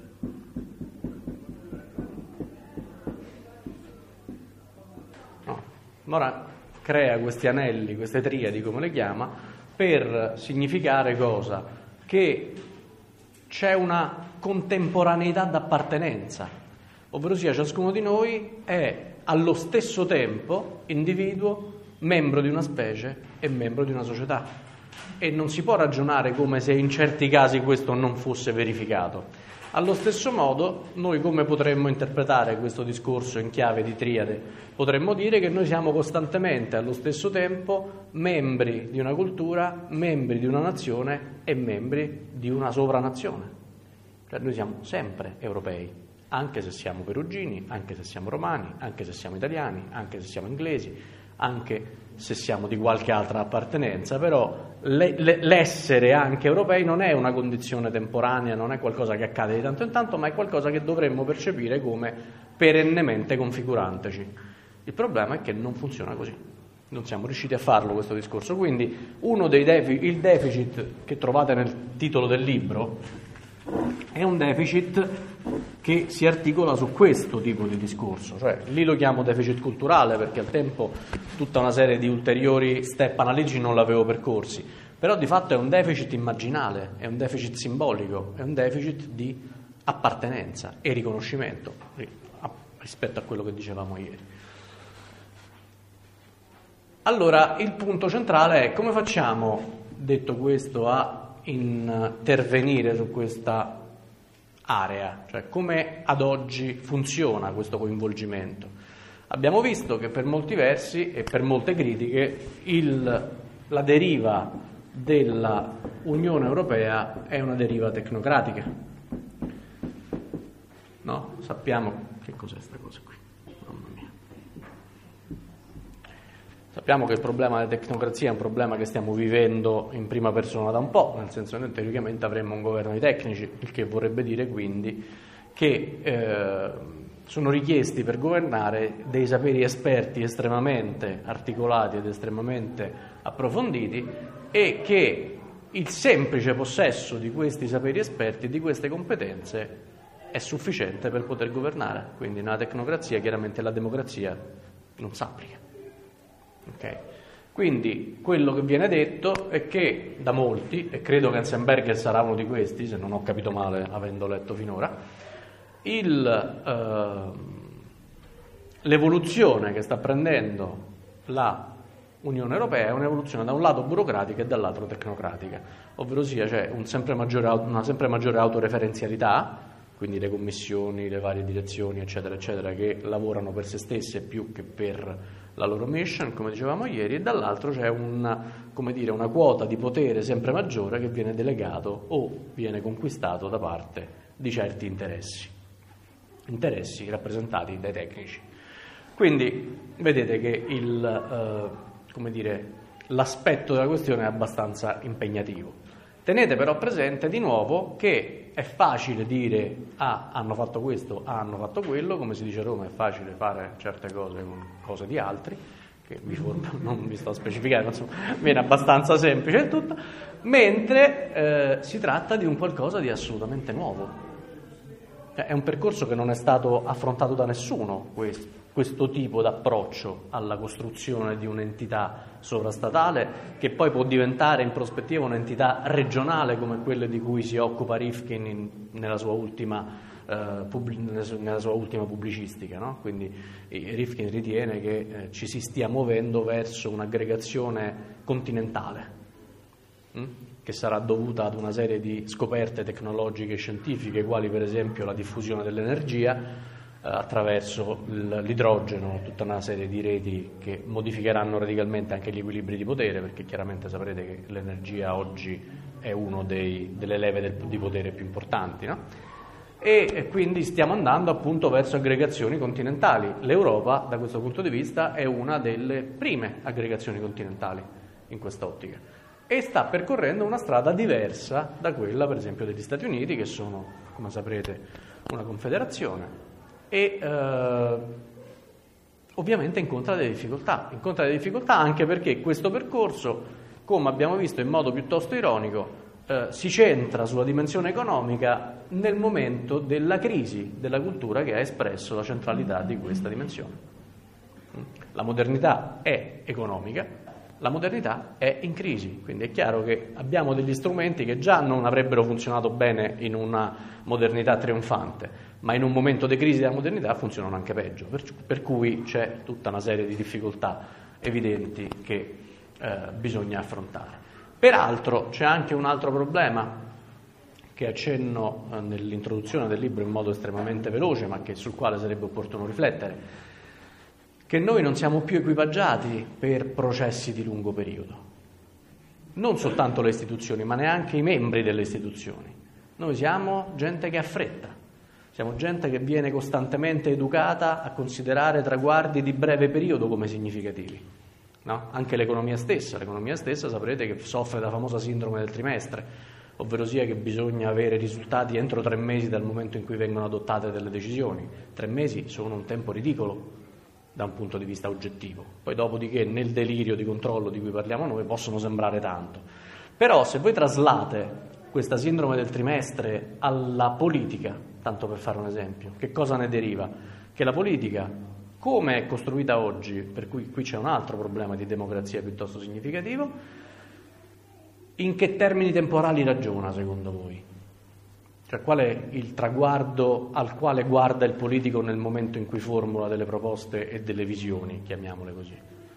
No. Morin crea questi anelli, queste triadi come le chiama, per significare cosa? Che c'è una contemporaneità d'appartenenza, ovverosia ciascuno di noi è allo stesso tempo individuo, membro di una specie e membro di una società, e non si può ragionare come se in certi casi questo non fosse verificato. Allo stesso modo, noi come potremmo interpretare questo discorso in chiave di triade? Potremmo dire che noi siamo costantemente allo stesso tempo membri di una cultura, membri di una nazione e membri di una sovranazione. Cioè noi siamo sempre europei, anche se siamo perugini, anche se siamo romani, anche se siamo italiani, anche se siamo inglesi, anche se siamo di qualche altra appartenenza, però le, le, l'essere anche europei non è una condizione temporanea, non è qualcosa che accade di tanto in tanto, ma è qualcosa che dovremmo percepire come perennemente configuranteci. Il problema è che non funziona così, non siamo riusciti a farlo questo discorso, quindi uno dei defi- il deficit che trovate nel titolo del libro è un deficit che si articola su questo tipo di discorso, cioè lì lo chiamo deficit culturale perché al tempo tutta una serie di ulteriori step analitici non l'avevo percorsi, però di fatto è un deficit immaginale, è un deficit simbolico, è un deficit di appartenenza e riconoscimento rispetto a quello che dicevamo ieri. Allora il punto centrale è come facciamo, detto questo, a intervenire su questa area, cioè come ad oggi funziona questo coinvolgimento. Abbiamo visto che per molti versi e per molte critiche il, la deriva della Unione Europea è una deriva tecnocratica. No? Sappiamo che cos'è sta cosa qui. Mamma mia. Sappiamo che il problema della tecnocrazia è un problema che stiamo vivendo in prima persona da un po', nel senso che noi teoricamente avremmo un governo di tecnici, il che vorrebbe dire quindi che eh, sono richiesti per governare dei saperi esperti estremamente articolati ed estremamente approfonditi e che il semplice possesso di questi saperi esperti e di queste competenze è sufficiente per poter governare. Quindi nella tecnocrazia chiaramente la democrazia non si applica. Okay? Quindi quello che viene detto è che da molti, e credo che Enzensberger sarà uno di questi, se non ho capito male avendo letto finora, il, eh, l'evoluzione che sta prendendo la Unione Europea è un'evoluzione da un lato burocratica e dall'altro tecnocratica, ovvero sia c'è un sempre maggiore, una sempre maggiore autoreferenzialità, quindi le commissioni, le varie direzioni eccetera eccetera che lavorano per se stesse più che per la loro mission, come dicevamo ieri, e dall'altro c'è una, come dire, una quota di potere sempre maggiore che viene delegato o viene conquistato da parte di certi interessi, interessi rappresentati dai tecnici. Quindi vedete che il, eh, come dire, l'aspetto della questione è abbastanza impegnativo. Tenete però presente di nuovo che è facile dire ah, hanno fatto questo, ah, hanno fatto quello, come si dice a Roma è facile fare certe cose con cose di altri, che vi formo, non vi sto a specificare, ma insomma viene abbastanza semplice il tutto, mentre eh, si tratta di un qualcosa di assolutamente nuovo. È un percorso che non è stato affrontato da nessuno, questo, questo tipo d'approccio alla costruzione di un'entità sovrastatale che poi può diventare in prospettiva un'entità regionale come quelle di cui si occupa Rifkin in, nella, sua ultima, eh, pub, nella sua ultima pubblicistica, no? Quindi eh, Rifkin ritiene che eh, ci si stia muovendo verso un'aggregazione continentale, hm? che sarà dovuta ad una serie di scoperte tecnologiche e scientifiche, quali per esempio la diffusione dell'energia eh, attraverso l'idrogeno, tutta una serie di reti che modificheranno radicalmente anche gli equilibri di potere, perché chiaramente saprete che l'energia oggi è una delle leve del, di potere più importanti, no? E, e quindi stiamo andando appunto verso aggregazioni continentali. L'Europa, da questo punto di vista, è una delle prime aggregazioni continentali in quest'ottica, e sta percorrendo una strada diversa da quella, per esempio, degli Stati Uniti, che sono, come saprete, una confederazione, e eh, ovviamente incontra delle difficoltà, incontra delle difficoltà anche perché questo percorso, come abbiamo visto in modo piuttosto ironico, eh, si centra sulla dimensione economica nel momento della crisi della cultura che ha espresso la centralità di questa dimensione. La modernità è economica, la modernità è in crisi, quindi è chiaro che abbiamo degli strumenti che già non avrebbero funzionato bene in una modernità trionfante, ma in un momento di crisi della modernità funzionano anche peggio, per, per cui c'è tutta una serie di difficoltà evidenti che eh, bisogna affrontare. Peraltro c'è anche un altro problema che accenno eh, nell'introduzione del libro in modo estremamente veloce, ma che, sul quale sarebbe opportuno riflettere, che noi non siamo più equipaggiati per processi di lungo periodo. Non soltanto le istituzioni, ma neanche i membri delle istituzioni. Noi siamo gente che ha fretta, siamo gente che viene costantemente educata a considerare traguardi di breve periodo come significativi. No? Anche l'economia stessa, l'economia stessa saprete che soffre della famosa sindrome del trimestre, ovvero sia che bisogna avere risultati entro tre mesi dal momento in cui vengono adottate delle decisioni. Tre mesi sono un tempo ridicolo da un punto di vista oggettivo, poi dopodiché nel delirio di controllo di cui parliamo noi possono sembrare tanto, però se voi traslate questa sindrome del trimestre alla politica, tanto per fare un esempio, che cosa ne deriva? Che la politica, come è costruita oggi, per cui qui c'è un altro problema di democrazia piuttosto significativo, in che termini temporali ragiona secondo voi? Cioè, qual è il traguardo al quale guarda il politico nel momento in cui formula delle proposte e delle visioni, chiamiamole così?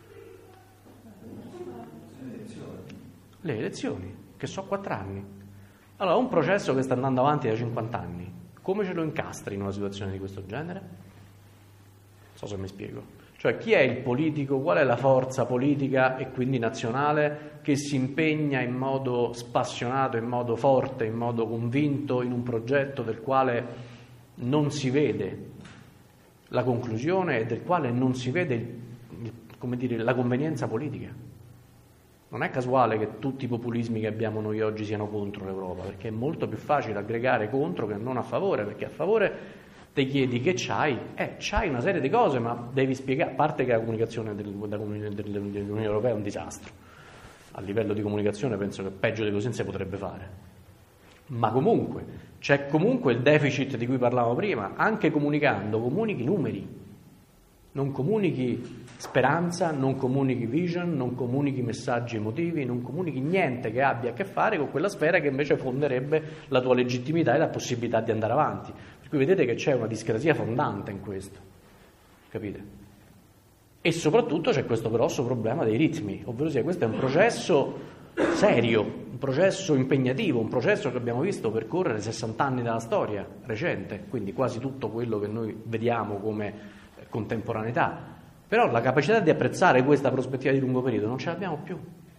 Le elezioni, che so quattro anni. Allora, un processo che sta andando avanti da cinquanta anni, come ce lo incastri in una situazione di questo genere? Non so se mi spiego. Cioè, chi è il politico, qual è la forza politica e quindi nazionale che si impegna in modo spassionato, in modo forte, in modo convinto in un progetto del quale non si vede la conclusione e del quale non si vede il, il, come dire, la convenienza politica? Non è casuale che tutti i populismi che abbiamo noi oggi siano contro l'Europa, perché è molto più facile aggregare contro che non a favore, perché a favore ti chiedi che c'hai, eh, c'hai una serie di cose, ma devi spiegare, a parte che la comunicazione del, dell'Unione Europea è un disastro, a livello di comunicazione penso che peggio di così non si potrebbe fare, ma comunque c'è comunque il deficit di cui parlavamo prima, anche comunicando, comunichi numeri, non comunichi speranza, non comunichi vision, non comunichi messaggi emotivi, non comunichi niente che abbia a che fare con quella sfera che invece fonderebbe la tua legittimità e la possibilità di andare avanti. Per cui vedete che c'è una discrasia fondante in questo, capite? E soprattutto c'è questo grosso problema dei ritmi, ovvero sia questo è un processo serio, un processo impegnativo, un processo che abbiamo visto percorrere sessanta anni della storia recente, quindi quasi tutto quello che noi vediamo come contemporaneità. Però la capacità di apprezzare questa prospettiva di lungo periodo non ce l'abbiamo più.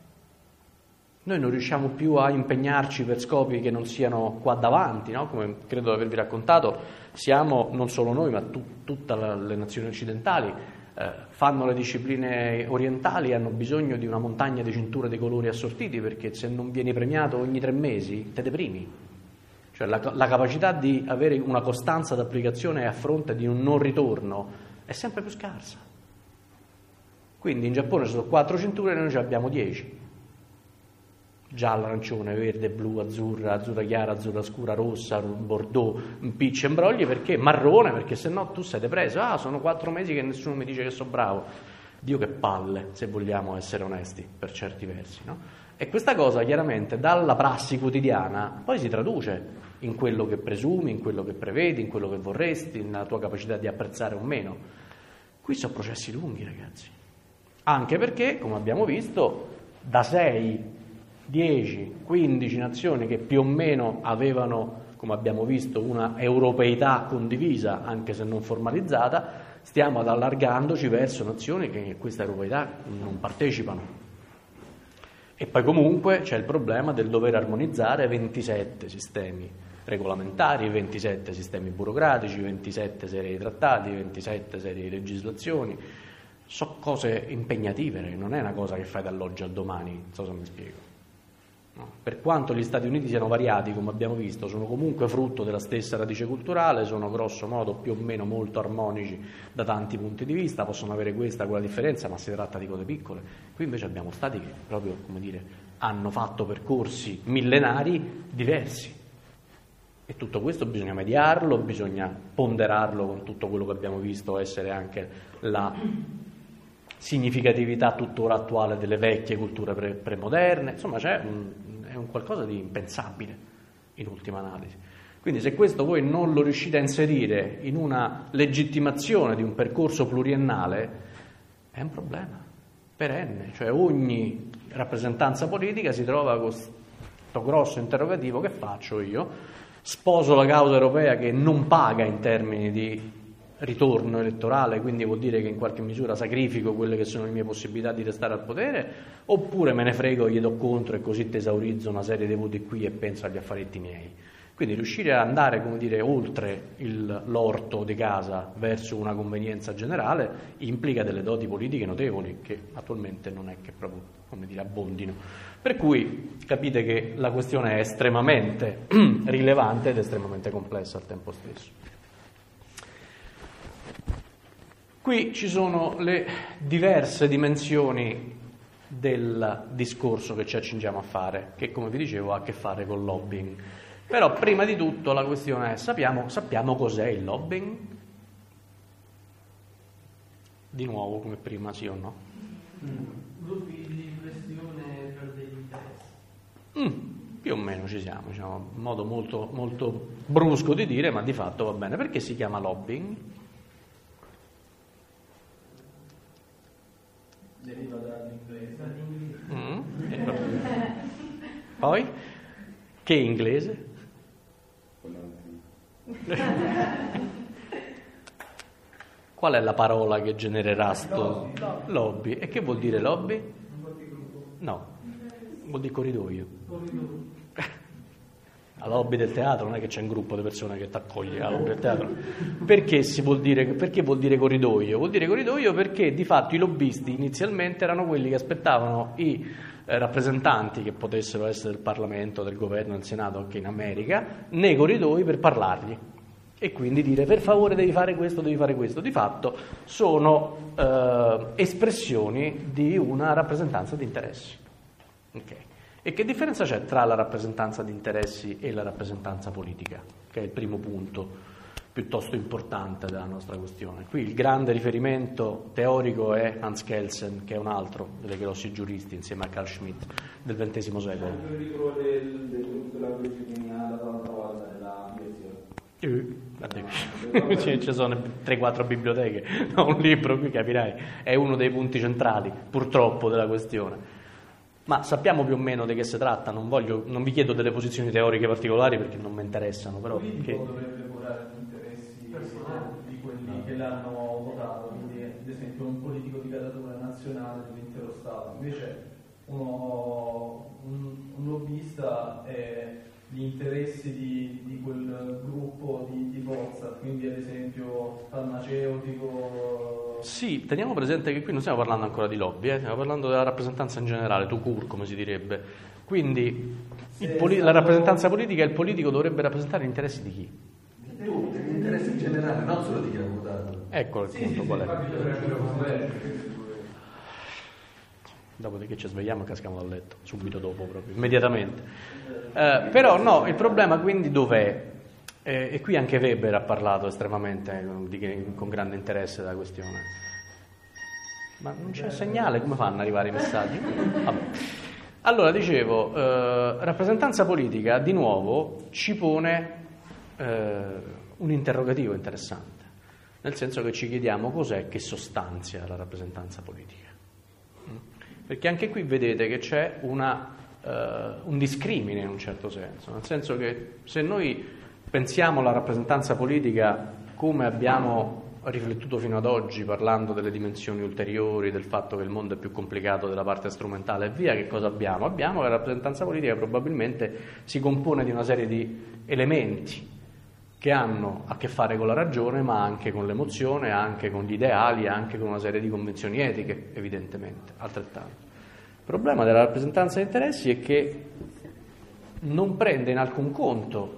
Noi non riusciamo più a impegnarci per scopi che non siano qua davanti, no? Come credo di avervi raccontato, siamo, non solo noi, ma tu, tutte le nazioni occidentali, eh, fanno le discipline orientali e hanno bisogno di una montagna di cinture di colori assortiti, perché se non vieni premiato ogni tre mesi te deprimi. Cioè la, la capacità di avere una costanza d'applicazione a fronte di un non ritorno è sempre più scarsa. Quindi in Giappone ci sono quattro cinture e noi ce ne abbiamo dieci. Gialla, arancione, verde, blu, azzurra, azzurra chiara, azzurra scura, rossa, bordeaux, pitch e imbrogli, perché marrone, perché se no tu sei depreso. Ah, sono quattro mesi che nessuno mi dice che sono bravo. Dio che palle, se vogliamo essere onesti, per certi versi, no? E questa cosa chiaramente dalla prassi quotidiana poi si traduce in quello che presumi, in quello che prevedi, in quello che vorresti, nella tua capacità di apprezzare o meno. Qui sono processi lunghi, ragazzi. Anche perché, come abbiamo visto, da sei, dieci, quindici nazioni che più o meno avevano, come abbiamo visto, una europeità condivisa, anche se non formalizzata, stiamo ad allargandoci verso nazioni che in questa europeità non partecipano. E poi comunque c'è il problema del dover armonizzare ventisette sistemi regolamentari, ventisette sistemi burocratici, ventisette serie di trattati, ventisette serie di legislazioni. So cose impegnative, non è una cosa che fai dall'oggi al domani, non so se mi spiego. No. Per quanto gli Stati Uniti siano variati, come abbiamo visto, sono comunque frutto della stessa radice culturale, sono grosso modo più o meno molto armonici da tanti punti di vista, possono avere questa, quella differenza, ma si tratta di cose piccole. Qui invece abbiamo stati che proprio, come dire, hanno fatto percorsi millenari diversi. E tutto questo bisogna mediarlo, bisogna ponderarlo con tutto quello che abbiamo visto essere anche la significatività tuttora attuale delle vecchie culture pre- premoderne, insomma c'è un, è un qualcosa di impensabile in ultima analisi. Quindi se questo voi non lo riuscite a inserire in una legittimazione di un percorso pluriennale è un problema perenne, cioè ogni rappresentanza politica si trova con questo grosso interrogativo: che faccio io? Sposo la causa europea che non paga in termini di ritorno elettorale, quindi vuol dire che in qualche misura sacrifico quelle che sono le mie possibilità di restare al potere, oppure me ne frego, gli do contro e così tesaurizzo una serie di voti qui e penso agli affaritti miei. Quindi riuscire ad andare, come dire, oltre il, l'orto di casa verso una convenienza generale implica delle doti politiche notevoli che attualmente non è che proprio, come dire, abbondino. Per cui capite che la questione è estremamente rilevante ed estremamente complessa al tempo stesso. Qui ci sono le diverse dimensioni del discorso che ci accingiamo a fare, che come vi dicevo ha a che fare con lobbying. Però prima di tutto la questione è, sappiamo, sappiamo cos'è il lobbying? Di nuovo come prima, sì o no?
Gruppi di pressione per degli interessi.
Mm, più o meno ci siamo, diciamo, un modo molto, molto brusco di dire, ma di fatto va bene. Perché si chiama lobbying?
Deriva dall'inglese.
Mm. Poi? Che inglese? Qual è la parola che genererà sto lobby? E che vuol dire lobby? No, vuol dire corridoio. La lobby del teatro non è che c'è un gruppo di persone che ti accoglie alla lobby del teatro. Perché si vuol dire, perché vuol dire corridoio? Vuol dire corridoio perché di fatto i lobbisti inizialmente erano quelli che aspettavano i eh, rappresentanti che potessero essere del Parlamento, del governo, del Senato anche in America, nei corridoi per parlargli e quindi dire per favore devi fare questo, devi fare questo. Di fatto sono eh, espressioni di una rappresentanza di interessi. Okay. E che differenza c'è tra la rappresentanza di interessi e la rappresentanza politica, che è il primo punto piuttosto importante della nostra questione? Qui il grande riferimento teorico è Hans Kelsen, che è un altro dei grossi giuristi insieme a Carl Schmitt del ventesimo secolo.
Il libro del, del, della Virginia l'altra volta nella
Uh, ci sono tre quattro biblioteche, no, un libro qui capirai, è uno dei punti centrali purtroppo della questione. Ma sappiamo più o meno di che si tratta, non, voglio, non vi chiedo delle posizioni teoriche particolari perché non mi interessano, però...
Il
che...
dovrebbe curare gli interessi di quelli che l'hanno votato, quindi ad esempio un politico di caratura nazionale dell'intero Stato, invece uno, un, un lobbista è gli interessi di, di quel gruppo di, di forza, quindi ad esempio farmaceutico.
Sì, teniamo presente che qui non stiamo parlando ancora di lobby, eh? Stiamo parlando della rappresentanza in generale, tout court, come si direbbe. Quindi il poli- la rappresentanza politica, il politico dovrebbe rappresentare gli interessi di chi?
Di tutti, gli interessi in generale, non solo di chi ha votato.
Ecco il
Sì,
punto
sì,
qual
sì,
è.
sì,
Dopodiché ci svegliamo e caschiamo dal letto, subito dopo proprio, immediatamente. Eh, però no, il problema quindi dov'è? Eh, e qui anche Weber ha parlato estremamente, eh, di, con grande interesse della questione. Ma non c'è segnale, come fanno ad arrivare i messaggi? Vabbè. Allora, dicevo, eh, rappresentanza politica di nuovo ci pone eh, un interrogativo interessante, nel senso che ci chiediamo cos'è che sostanzia la rappresentanza politica. Perché anche qui vedete che c'è una, uh, un discrimine in un certo senso, nel senso che se noi pensiamo alla rappresentanza politica come abbiamo riflettuto fino ad oggi, parlando delle dimensioni ulteriori, del fatto che il mondo è più complicato della parte strumentale e via, che cosa abbiamo? Abbiamo che la rappresentanza politica probabilmente si compone di una serie di elementi che hanno a che fare con la ragione, ma anche con l'emozione, anche con gli ideali, anche con una serie di convenzioni etiche, evidentemente, altrettanto. Il problema della rappresentanza di interessi è che non prende in alcun conto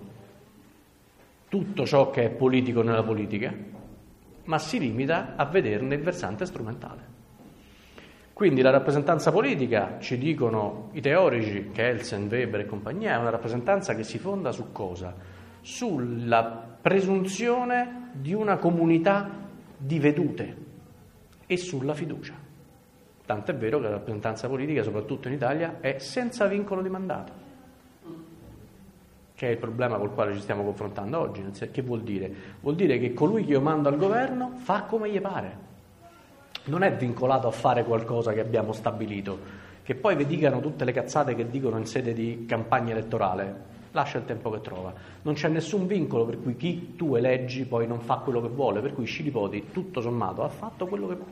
tutto ciò che è politico nella politica, ma si limita a vederne il versante strumentale. Quindi la rappresentanza politica, ci dicono i teorici, Kelsen, Weber e compagnia, è una rappresentanza che si fonda su cosa? Sulla presunzione di una comunità di vedute e sulla fiducia. Tant'è vero che la rappresentanza politica, soprattutto in Italia, è senza vincolo di mandato, che è il problema col quale ci stiamo confrontando oggi. Che vuol dire? Vuol dire che colui che io mando al governo fa come gli pare, non è vincolato a fare qualcosa che abbiamo stabilito. Che poi vi dicano tutte le cazzate che dicono in sede di campagna elettorale, lascia il tempo che trova. Non c'è nessun vincolo per cui chi tu eleggi poi non fa quello che vuole, per cui Scilipoti tutto sommato ha fatto quello che,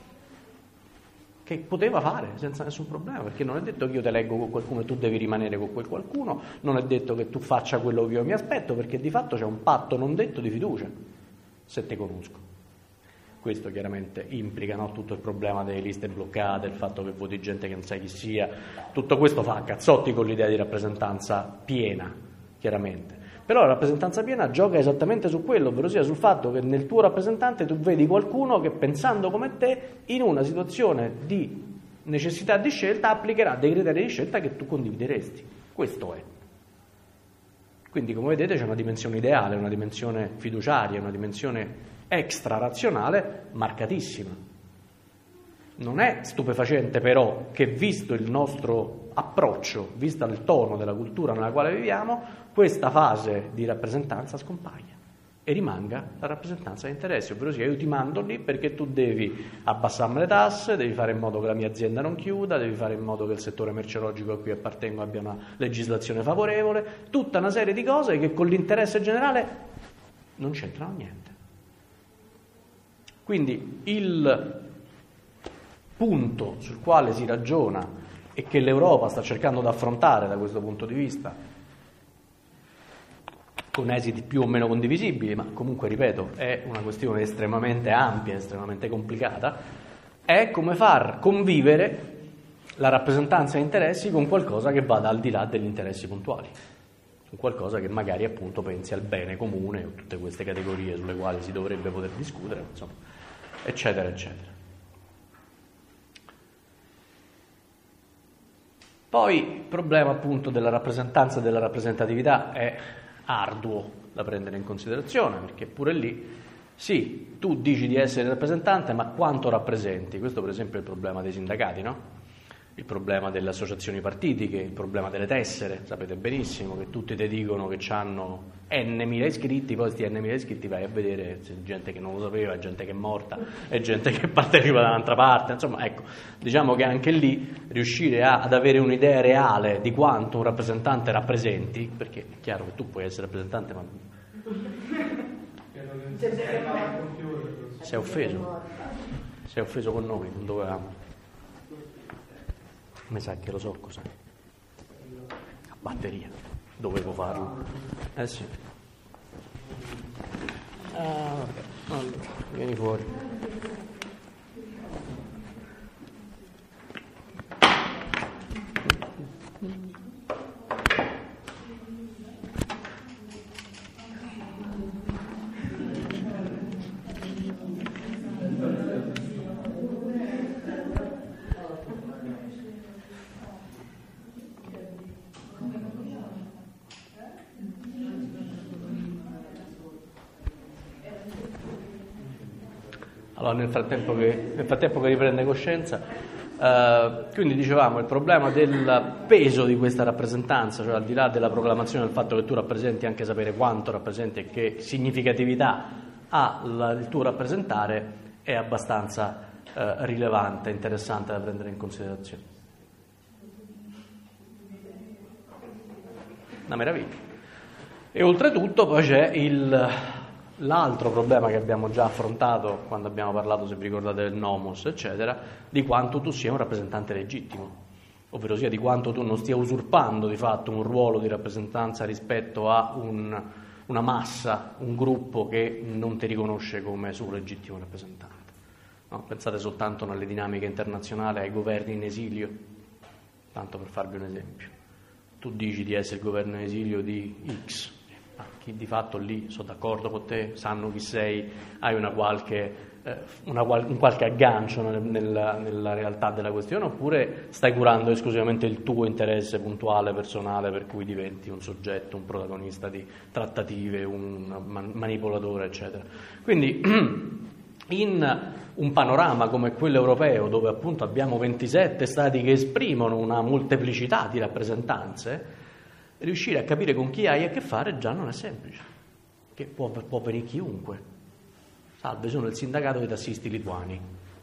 che poteva fare senza nessun problema, perché non è detto che io ti eleggo con qualcuno e tu devi rimanere con quel qualcuno, non è detto che tu faccia quello che io mi aspetto, perché di fatto c'è un patto non detto di fiducia, se te conosco. Questo chiaramente implica, no, tutto il problema delle liste bloccate, il fatto che voti gente che non sai chi sia, tutto questo fa a cazzotti con l'idea di rappresentanza piena, chiaramente. Però la rappresentanza piena gioca esattamente su quello, ovvero sia sul fatto che nel tuo rappresentante tu vedi qualcuno che, pensando come te, in una situazione di necessità di scelta applicherà dei criteri di scelta che tu condivideresti. Questo è. Quindi, come vedete, c'è una dimensione ideale, una dimensione fiduciaria, una dimensione extra razionale marcatissima. Non è stupefacente però che, visto il nostro approccio, visto il tono della cultura nella quale viviamo, questa fase di rappresentanza scompaia e rimanga la rappresentanza di interessi, ovvero sia io ti mando lì perché tu devi abbassarmi le tasse, devi fare in modo che la mia azienda non chiuda, devi fare in modo che il settore merceologico a cui appartengo abbia una legislazione favorevole, tutta una serie di cose che con l'interesse generale non c'entrano niente. Quindi il punto sul quale si ragiona e che l'Europa sta cercando di affrontare da questo punto di vista, con esiti più o meno condivisibili, ma comunque, ripeto, è una questione estremamente ampia, estremamente complicata, è come far convivere la rappresentanza di interessi con qualcosa che vada al di là degli interessi puntuali, con qualcosa che magari appunto pensi al bene comune o tutte queste categorie sulle quali si dovrebbe poter discutere, insomma, eccetera, eccetera. Poi il problema appunto della rappresentanza e della rappresentatività è arduo da prendere in considerazione, perché pure lì, sì, tu dici di essere rappresentante, ma quanto rappresenti? Questo per esempio è il problema dei sindacati, no? Il problema delle associazioni partitiche, il problema delle tessere, sapete benissimo che tutti ti dicono che hanno n mila iscritti, poi questi n mila iscritti vai a vedere, c'è gente che non lo sapeva, gente che è morta, e gente che partecipa da un'altra parte, insomma ecco, diciamo che anche lì riuscire a, ad avere un'idea reale di quanto un rappresentante rappresenti, perché è chiaro che tu puoi essere rappresentante ma sei offeso, sei offeso con noi, non dovevamo. Mi sa che lo so cos'è. A batteria. Dovevo farlo. Eh sì. Ah, vabbè. Allora, vieni fuori. Allora, nel frattempo che, nel frattempo che riprende coscienza, eh, quindi dicevamo il problema del peso di questa rappresentanza, cioè al di là della proclamazione del fatto che tu rappresenti, anche sapere quanto rappresenti e che significatività ha la, il tuo rappresentare, è abbastanza eh, rilevante, interessante da prendere in considerazione. Una meraviglia. E oltretutto poi c'è il... L'altro problema che abbiamo già affrontato quando abbiamo parlato, se vi ricordate, del nomos, eccetera, di quanto tu sia un rappresentante legittimo, ovvero sia di quanto tu non stia usurpando di fatto un ruolo di rappresentanza rispetto a un, una massa, un gruppo che non ti riconosce come suo legittimo rappresentante. No? Pensate soltanto alle dinamiche internazionali, ai governi in esilio, tanto per farvi un esempio. Tu dici di essere il governo in esilio di X, ah, chi di fatto lì sono d'accordo con te, sanno chi sei, hai una qualche, eh, una qual- un qualche aggancio nel, nella, nella realtà della questione, oppure stai curando esclusivamente il tuo interesse puntuale, personale, per cui diventi un soggetto, un protagonista di trattative, un man- manipolatore, eccetera. Quindi in un panorama come quello europeo, dove appunto abbiamo ventisette stati che esprimono una molteplicità di rappresentanze, riuscire a capire con chi hai a che fare già non è semplice, che può, può venire chiunque. Salve, sono il sindacato dei tassisti lituani.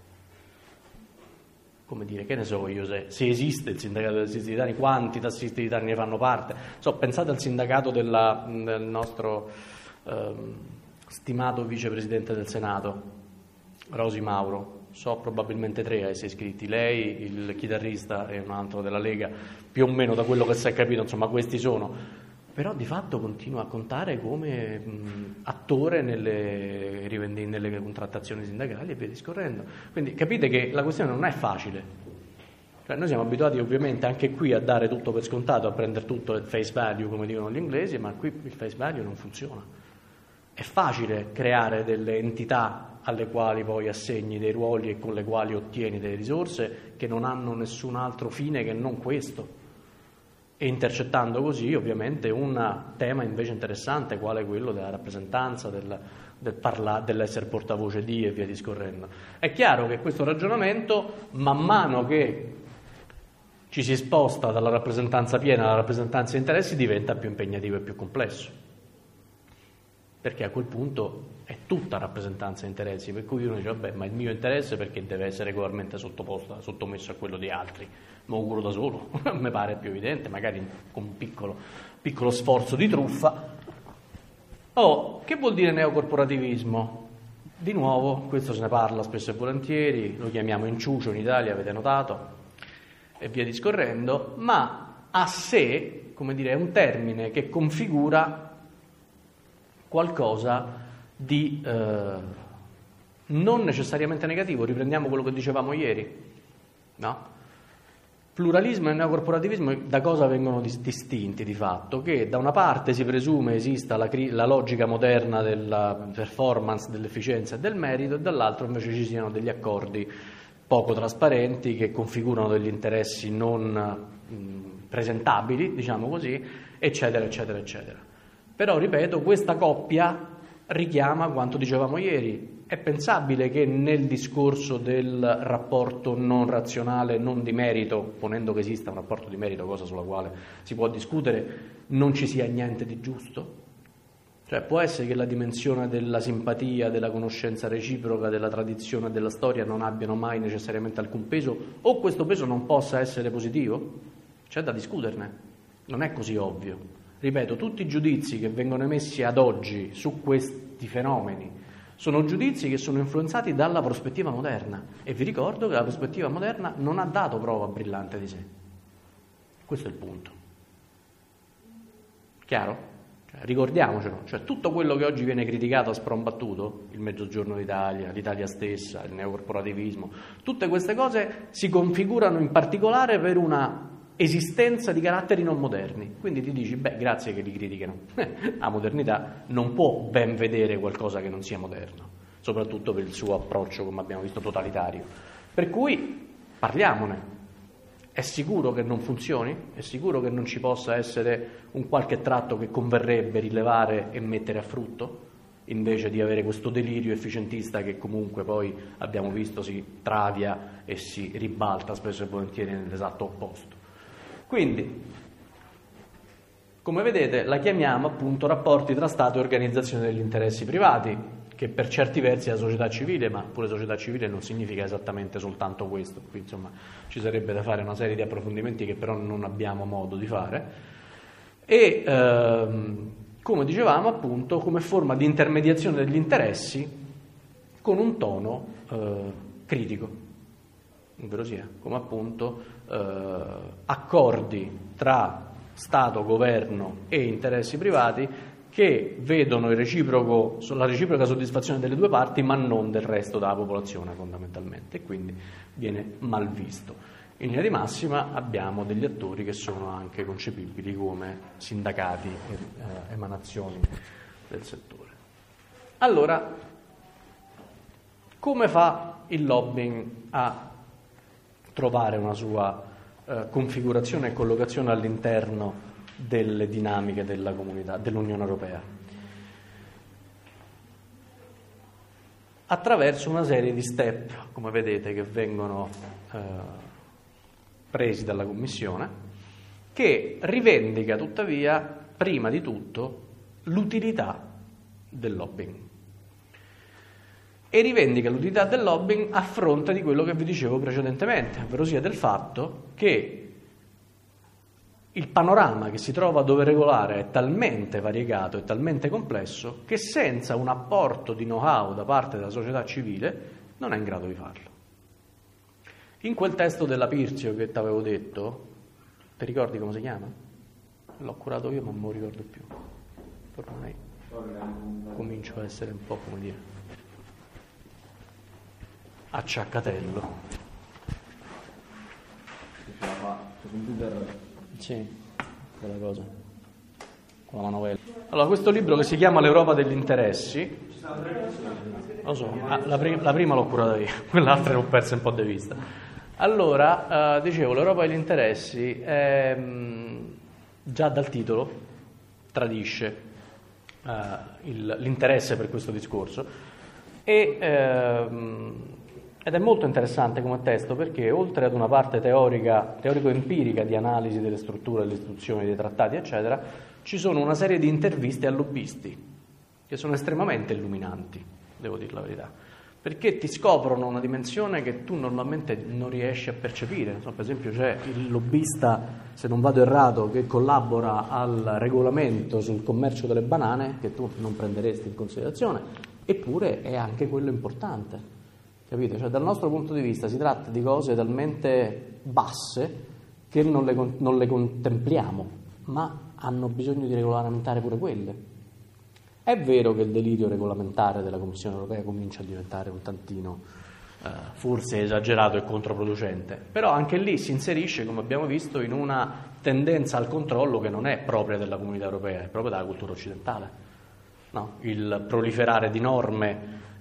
Come dire, che ne so io se, se esiste il sindacato dei tassisti lituani, quanti tassisti lituani ne fanno parte. So, pensate al sindacato della, del nostro ehm, stimato vicepresidente del Senato, Rosi Mauro. So probabilmente tre a essere iscritti, lei, il chitarrista e un altro della Lega, più o meno da quello che si è capito, insomma questi sono, però di fatto continua a contare come mh, attore nelle, rivendi, nelle contrattazioni sindacali e via discorrendo. Quindi capite che la questione non è facile, cioè, noi siamo abituati ovviamente anche qui a dare tutto per scontato, a prendere tutto il face value come dicono gli inglesi, ma qui il face value non funziona. È facile creare delle entità alle quali poi assegni dei ruoli e con le quali ottieni delle risorse che non hanno nessun altro fine che non questo, e intercettando così ovviamente un tema invece interessante quale quello della rappresentanza, del, del parla, dell'essere portavoce di e via discorrendo. È chiaro che questo ragionamento, man mano che ci si sposta dalla rappresentanza piena alla rappresentanza di interessi, diventa più impegnativo e più complesso, perché a quel punto è tutta rappresentanza di interessi, per cui uno dice vabbè, ma il mio interesse perché deve essere regolarmente sottoposto, sottomesso a quello di altri, me lo curo da solo, mi pare più evidente, magari con un piccolo, piccolo sforzo di truffa. Oh, che vuol dire neocorporativismo? Di nuovo, questo se ne parla spesso e volentieri, lo chiamiamo inciucio in Italia, avete notato, e via discorrendo, ma a sé, come dire, è un termine che configura qualcosa di eh, non necessariamente negativo. Riprendiamo quello che dicevamo ieri, no? Pluralismo e neocorporativismo da cosa vengono dis- distinti di fatto? Che da una parte si presume esista la, cri- la logica moderna della performance, dell'efficienza e del merito, e dall'altro invece ci siano degli accordi poco trasparenti, che configurano degli interessi non mh, presentabili, diciamo così, eccetera, eccetera, eccetera. Però, ripeto, questa coppia richiama quanto dicevamo ieri. È pensabile che nel discorso del rapporto non razionale, non di merito, ponendo che esista un rapporto di merito, cosa sulla quale si può discutere, non ci sia niente di giusto? Cioè, può essere che la dimensione della simpatia, della conoscenza reciproca, della tradizione e della storia non abbiano mai necessariamente alcun peso, o questo peso non possa essere positivo? C'è da discuterne, non è così ovvio. Ripeto, tutti i giudizi che vengono emessi ad oggi su questi fenomeni sono giudizi che sono influenzati dalla prospettiva moderna, e vi ricordo che la prospettiva moderna non ha dato prova brillante di sé. Questo è il punto. Chiaro? Ricordiamocelo, cioè tutto quello che oggi viene criticato a sprombattuto, il Mezzogiorno d'Italia, l'Italia stessa, il neocorporativismo, tutte queste cose si configurano in particolare per una esistenza di caratteri non moderni. Quindi ti dici, beh, grazie che li criticano. La modernità non può ben vedere qualcosa che non sia moderno, soprattutto per il suo approccio, come abbiamo visto, totalitario. Per cui parliamone. È sicuro che non funzioni? È sicuro che non ci possa essere un qualche tratto che converrebbe rilevare e mettere a frutto, invece di avere questo delirio efficientista che comunque poi abbiamo visto si travia e si ribalta spesso e volentieri nell'esatto opposto. Quindi, come vedete, la chiamiamo appunto rapporti tra Stato e organizzazione degli interessi privati, che per certi versi è la società civile, ma pure società civile non significa esattamente soltanto questo. Qui insomma ci sarebbe da fare una serie di approfondimenti che però non abbiamo modo di fare. E ehm, come dicevamo appunto, come forma di intermediazione degli interessi con un tono eh, critico, ovvero sia come appunto eh, accordi tra Stato, governo e interessi privati che vedono il reciproco, la reciproca soddisfazione delle due parti, ma non del resto della popolazione fondamentalmente, e quindi viene mal visto. In linea di massima abbiamo degli attori che sono anche concepibili come sindacati e eh, emanazioni del settore. Allora, come fa il lobbying a trovare una sua eh, configurazione e collocazione all'interno delle dinamiche della comunità, dell'Unione Europea? Attraverso una serie di step, come vedete, che vengono eh, presi dalla Commissione, che rivendica tuttavia, prima di tutto, l'utilità del lobbying. E rivendica l'utilità del lobbying a fronte di quello che vi dicevo precedentemente, ovvero sia del fatto che il panorama che si trova a dover regolare è talmente variegato e talmente complesso che senza un apporto di know-how da parte della società civile non è in grado di farlo. In quel testo della Pirzio che ti avevo detto, ti ricordi come si chiama? L'ho curato io ma non me lo ricordo più. Ormai comincio a essere un po', come dire, acciaccatello. Sì, quella cosa, con la manovella. Allora, questo libro che si chiama L'Europa degli interessi, lo so, la, prim- la prima l'ho curata io, quell'altra l'ho persa un po' di vista. Allora, eh, dicevo, l'Europa degli interessi è, mh, già dal titolo tradisce eh, il, l'interesse per questo discorso e ehm, ed è molto interessante come testo perché oltre ad una parte teorica, teorico-empirica di analisi delle strutture, delle istituzioni, dei trattati, eccetera, ci sono una serie di interviste a lobbisti che sono estremamente illuminanti, devo dire la verità, perché ti scoprono una dimensione che tu normalmente non riesci a percepire. So, per esempio c'è il lobbista, se non vado errato, che collabora al regolamento sul commercio delle banane, che tu non prenderesti in considerazione, eppure è anche quello importante. Capite? Cioè, dal nostro punto di vista si tratta di cose talmente basse che non le, non le contempliamo, ma hanno bisogno di regolamentare pure quelle. È vero che il delirio regolamentare della Commissione Europea comincia a diventare un tantino eh, forse esagerato e controproducente, però anche lì si inserisce, come abbiamo visto, in una tendenza al controllo che non è propria della Comunità Europea, è proprio della cultura occidentale. No? Il proliferare di norme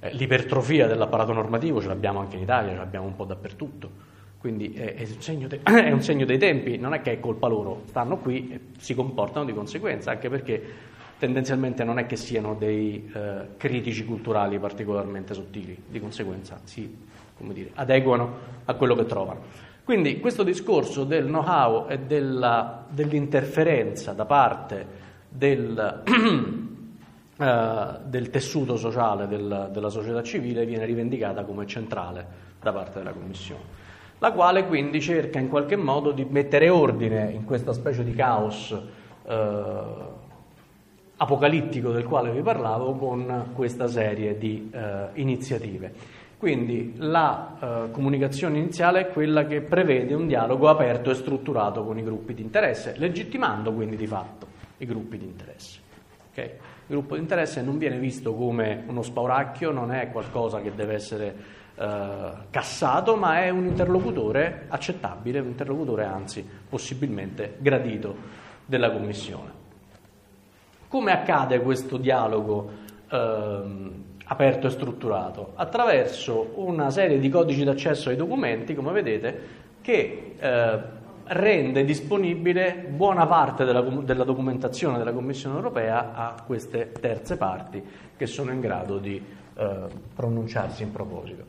Eh, l'ipertrofia dell'apparato normativo ce l'abbiamo anche in Italia, ce l'abbiamo un po' dappertutto, quindi è, è, un segno de- è un segno dei tempi, non è che è colpa loro, stanno qui e si comportano di conseguenza, anche perché tendenzialmente non è che siano dei eh, critici culturali particolarmente sottili, di conseguenza si, come dire, adeguano a quello che trovano. Quindi questo discorso del know-how e della, dell'interferenza da parte del, uh, del tessuto sociale del, della società civile viene rivendicata come centrale da parte della Commissione, la quale quindi cerca in qualche modo di mettere ordine in questa specie di caos uh, apocalittico del quale vi parlavo con questa serie di uh, iniziative. Quindi la uh, comunicazione iniziale è quella che prevede un dialogo aperto e strutturato con i gruppi di interesse, legittimando quindi di fatto i gruppi di interesse. Okay? Il gruppo di interesse non viene visto come uno spauracchio, non è qualcosa che deve essere uh, cassato, ma è un interlocutore accettabile, un interlocutore anzi possibilmente gradito della Commissione. Come accade questo dialogo uh, aperto e strutturato? Attraverso una serie di codici d'accesso ai documenti, come vedete, che eh, rende disponibile buona parte della, della documentazione della Commissione europea a queste terze parti che sono in grado di eh, pronunciarsi in proposito.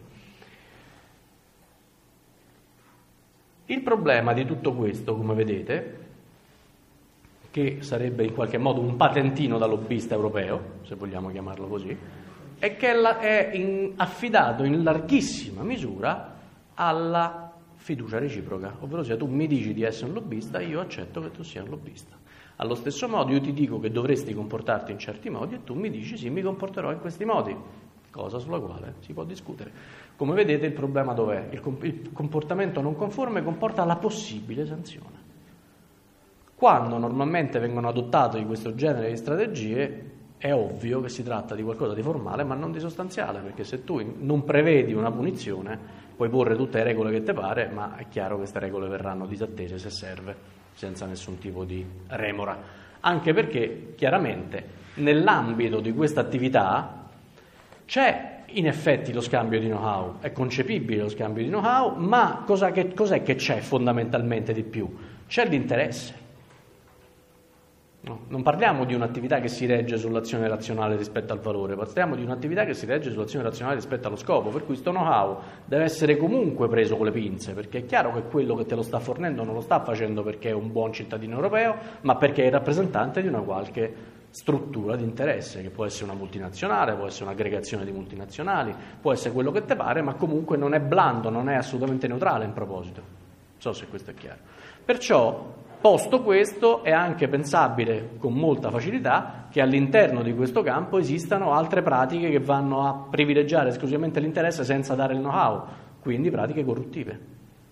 Il problema di tutto questo, come vedete, che sarebbe in qualche modo un patentino da lobbista europeo, se vogliamo chiamarlo così, è che è in, affidato in larghissima misura alla fiducia reciproca, ovvero sia tu mi dici di essere un lobbista, io accetto che tu sia un lobbista. Allo stesso modo io ti dico che dovresti comportarti in certi modi e tu mi dici sì, mi comporterò in questi modi, cosa sulla quale si può discutere. Come vedete il problema dov'è? Il, il comportamento non conforme comporta la possibile sanzione. Quando normalmente vengono adottate di questo genere di strategie è ovvio che si tratta di qualcosa di formale ma non di sostanziale, perché se tu non prevedi una punizione puoi porre tutte le regole che ti pare, ma è chiaro che queste regole verranno disattese se serve, senza nessun tipo di remora. Anche perché chiaramente nell'ambito di questa attività c'è in effetti lo scambio di know-how, è concepibile lo scambio di know-how, ma cosa che, cos'è che c'è fondamentalmente di più? C'è l'interesse. No, non parliamo di un'attività che si regge sull'azione razionale rispetto al valore, parliamo di un'attività che si regge sull'azione razionale rispetto allo scopo, per cui sto know-how deve essere comunque preso con le pinze, perché è chiaro che quello che te lo sta fornendo non lo sta facendo perché è un buon cittadino europeo, ma perché è il rappresentante di una qualche struttura di interesse, che può essere una multinazionale, può essere un'aggregazione di multinazionali, può essere quello che te pare, ma comunque non è blando, non è assolutamente neutrale in proposito. Non so se questo è chiaro. Perciò, posto questo, è anche pensabile con molta facilità che all'interno di questo campo esistano altre pratiche che vanno a privilegiare esclusivamente l'interesse senza dare il know-how, quindi pratiche corruttive. Non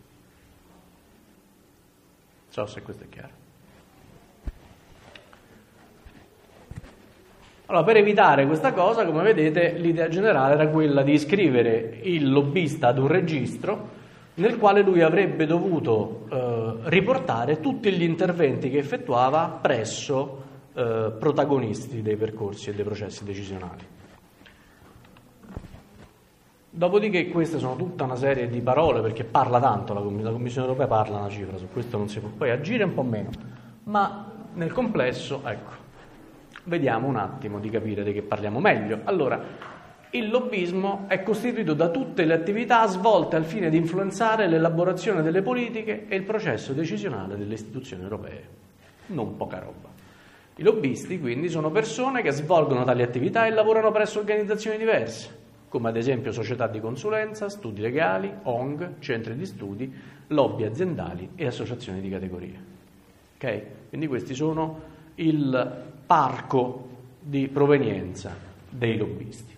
so se questo è chiaro. Allora, per evitare questa cosa, come vedete, l'idea generale era quella di iscrivere il lobbista ad un registro nel quale lui avrebbe dovuto eh, riportare tutti gli interventi che effettuava presso eh, protagonisti dei percorsi e dei processi decisionali. Dopodiché queste sono tutta una serie di parole, perché parla tanto la, la Commissione europea, parla una cifra, su questo non si può poi agire un po' meno, ma nel complesso, ecco, vediamo un attimo di capire di che parliamo meglio. Allora, il lobbismo è costituito da tutte le attività svolte al fine di influenzare l'elaborazione delle politiche e il processo decisionale delle istituzioni europee. Non poca roba. I lobbisti, quindi, sono persone che svolgono tali attività e lavorano presso organizzazioni diverse, come ad esempio società di consulenza, studi legali, O N G, centri di studi, lobby aziendali e associazioni di categoria. Ok? Quindi questi sono il parco di provenienza dei lobbisti.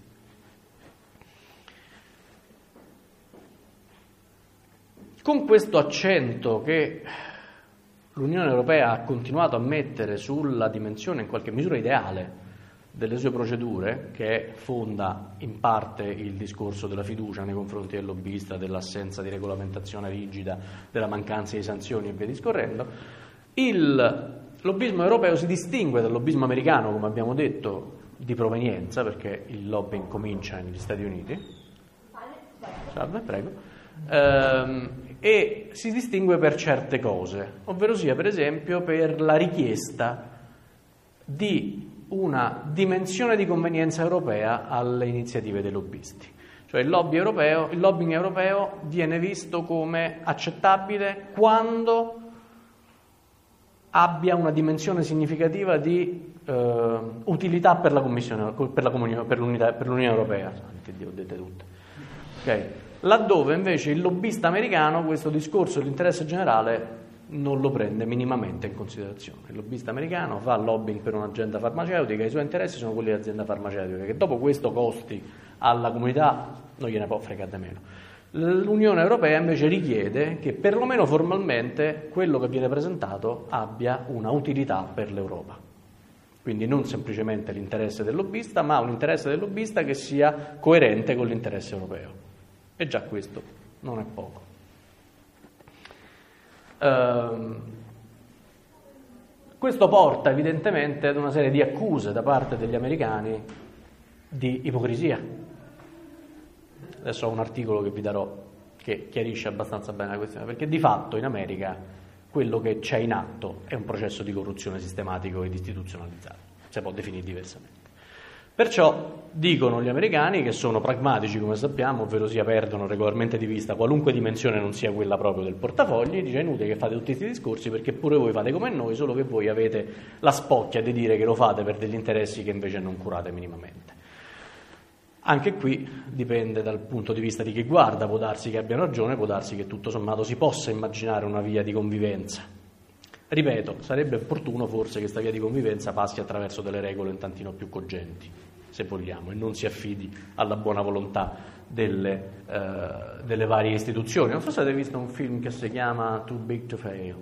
Con questo accento che l'Unione Europea ha continuato a mettere sulla dimensione in qualche misura ideale delle sue procedure, che fonda in parte il discorso della fiducia nei confronti del lobbista, dell'assenza di regolamentazione rigida, della mancanza di sanzioni e via discorrendo, il lobbismo europeo si distingue dal lobbismo americano, come abbiamo detto, di provenienza, perché il lobbying comincia negli Stati Uniti. Salve, prego. Ehm, e si distingue per certe cose, ovvero sia per esempio per la richiesta di una dimensione di convenienza europea alle iniziative dei lobbisti. Cioè il, lobby europeo, il lobbying europeo viene visto come accettabile quando abbia una dimensione significativa di eh, utilità per la Commissione, per, la comunità, per, l'unità, per l'Unione Europea. Santi Dio, dette tutte. Okay. Laddove invece il lobbista americano questo discorso dell'interesse generale non lo prende minimamente in considerazione. Il lobbista americano fa lobbying per un'azienda farmaceutica, i suoi interessi sono quelli dell'azienda farmaceutica, che dopo questo costi alla comunità non gliene può fregare meno. L'Unione Europea invece richiede che perlomeno formalmente quello che viene presentato abbia una utilità per l'Europa. Quindi non semplicemente l'interesse del lobbista, ma un interesse del lobbista che sia coerente con l'interesse europeo. E già questo non è poco. Uh, questo porta evidentemente ad una serie di accuse da parte degli americani di ipocrisia. Adesso ho un articolo che vi darò che chiarisce abbastanza bene la questione, perché di fatto in America quello che c'è in atto è un processo di corruzione sistematico ed istituzionalizzato, si può definire diversamente. Perciò dicono gli americani, che sono pragmatici come sappiamo, ovvero sia perdono regolarmente di vista qualunque dimensione non sia quella proprio del portafogli, dice è inutile che fate tutti questi discorsi perché pure voi fate come noi, solo che voi avete la spocchia di dire che lo fate per degli interessi che invece non curate minimamente. Anche qui dipende dal punto di vista di chi guarda, può darsi che abbiano ragione, può darsi che tutto sommato si possa immaginare una via di convivenza. Ripeto, sarebbe opportuno forse che questa via di convivenza passi attraverso delle regole un tantino più cogenti, se vogliamo, e non si affidi alla buona volontà delle, eh, delle varie istituzioni. Non so se avete visto un film che si chiama Too Big to Fail.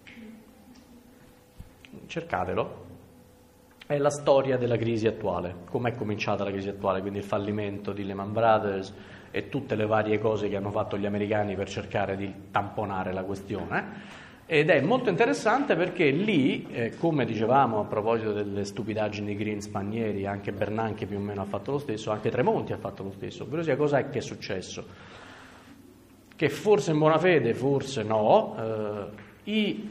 Cercatelo. È la storia della crisi attuale, come è cominciata la crisi attuale, quindi il fallimento di Lehman Brothers e tutte le varie cose che hanno fatto gli americani per cercare di tamponare la questione. Ed è molto interessante perché lì, eh, come dicevamo a proposito delle stupidaggini di Greenspan ieri, anche Bernanke più o meno ha fatto lo stesso, anche Tremonti ha fatto lo stesso, ovvero sia cosa è che è successo? Che forse in buona fede, forse no, eh, i,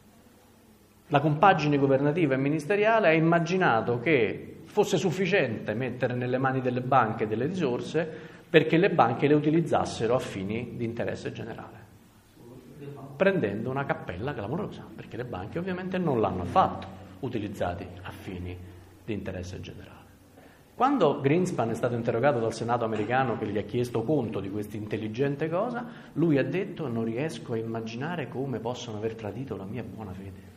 la compagine governativa e ministeriale ha immaginato che fosse sufficiente mettere nelle mani delle banche delle risorse perché le banche le utilizzassero a fini di interesse generale, prendendo una cappella clamorosa, perché le banche ovviamente non l'hanno affatto utilizzati a fini di interesse generale. Quando Greenspan è stato interrogato dal Senato americano che gli ha chiesto conto di questa intelligente cosa, lui ha detto: non riesco a immaginare come possono aver tradito la mia buona fede.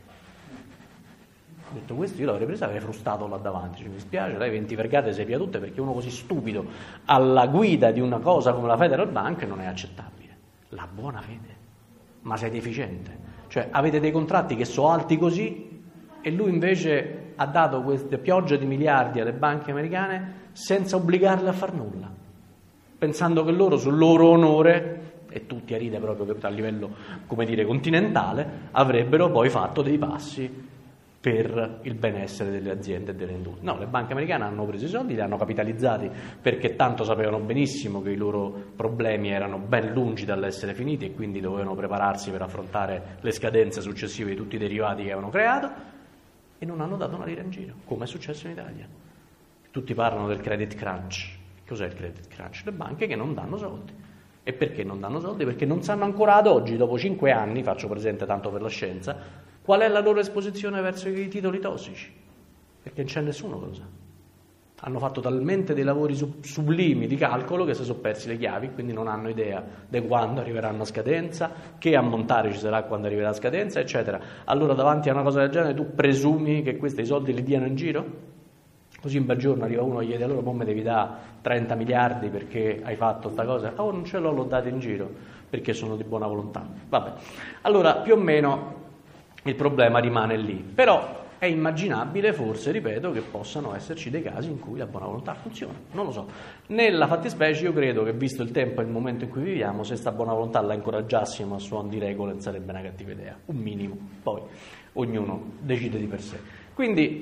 Ha detto questo, io l'avrei presa e l'avrei frustato là davanti, cioè, mi spiace, lei venti vergate sepia tutte, perché uno così stupido alla guida di una cosa come la Federal Bank non è accettabile. La buona fede. Ma sei deficiente, cioè avete dei contratti che sono alti così e lui invece ha dato queste piogge di miliardi alle banche americane senza obbligarle a far nulla, pensando che loro sul loro onore, e tutti a ride proprio a livello, come dire, continentale, avrebbero poi fatto dei passi per il benessere delle aziende e delle industrie. No, le banche americane hanno preso i soldi, li hanno capitalizzati perché tanto sapevano benissimo che i loro problemi erano ben lungi dall'essere finiti e quindi dovevano prepararsi per affrontare le scadenze successive di tutti i derivati che avevano creato, e non hanno dato una lira in giro, come è successo in Italia. Tutti parlano del credit crunch. Cos'è il credit crunch? Le banche che non danno soldi. E perché non danno soldi? Perché non sanno ancora ad oggi, dopo cinque anni, faccio presente tanto per la scienza, qual è la loro esposizione verso i titoli tossici? Perché non c'è nessuno che lo sa. Hanno fatto talmente dei lavori sub- sublimi di calcolo che si sono persi le chiavi, quindi non hanno idea di quando arriveranno a scadenza, che ammontare ci sarà quando arriverà a scadenza, eccetera. Allora davanti a una cosa del genere tu presumi che questi soldi li diano in giro? Così un bel giorno arriva uno e chiede: allora poi mi devi dare trenta miliardi perché hai fatto questa cosa? Oh, non ce l'ho, l'ho data in giro perché sono di buona volontà. Vabbè, allora più o meno il problema rimane lì, però è immaginabile forse, ripeto, che possano esserci dei casi in cui la buona volontà funziona, non lo so. Nella fattispecie io credo che, visto il tempo e il momento in cui viviamo, se sta buona volontà la incoraggiassimo a suon di regole non sarebbe una cattiva idea, un minimo, poi ognuno decide di per sé. Quindi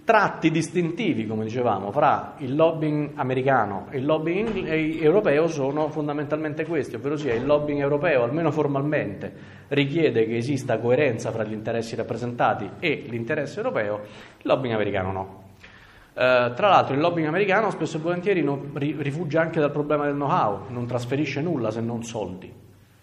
tratti distintivi, come dicevamo, fra il lobbying americano e il lobbying europeo sono fondamentalmente questi, ovvero sia il lobbying europeo, almeno formalmente, richiede che esista coerenza fra gli interessi rappresentati e l'interesse europeo, il lobbying americano no. Eh, tra l'altro il lobbying americano spesso e volentieri non, ri, rifugia anche dal problema del know-how, non trasferisce nulla se non soldi,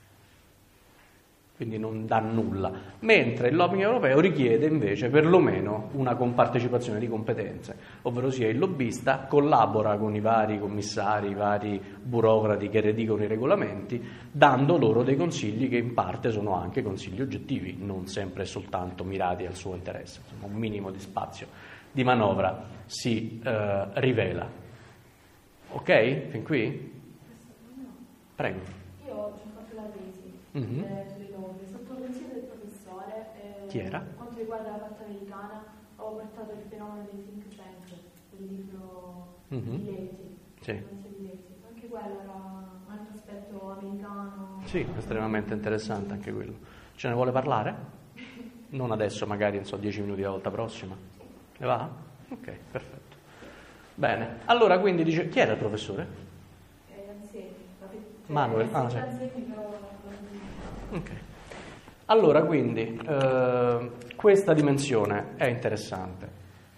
quindi non dà nulla, mentre il lobbying europeo richiede invece perlomeno una compartecipazione di competenze, ovvero sia il lobbista collabora con i vari commissari, i vari burocrati che redigono i regolamenti, dando loro dei consigli che in parte sono anche consigli oggettivi, non sempre soltanto mirati al suo interesse, insomma un minimo di spazio di manovra si eh, rivela. Ok? Fin qui? Prego.
Io ho fatto la tesi
Mm-hmm.
eh, sulle lobby, sotto il consiglio del professore. Eh,
Chi era?
Per quanto riguarda la parte americana, ho portato il fenomeno dei think tank, del libro
Mm-hmm.
di Leti.
Sì.
Di Leti. Anche quello era un altro aspetto americano.
Sì, estremamente interessante anche quello. Ce ne vuole parlare? Non adesso, magari, non so, dieci minuti la volta prossima. Le va? Ok, perfetto. Bene, allora quindi dice, chi era il professore?
Eh, Lanzetti,
Manuel, ah, sì.
Lanzetti, però...
Ok. Allora quindi eh, questa dimensione è interessante.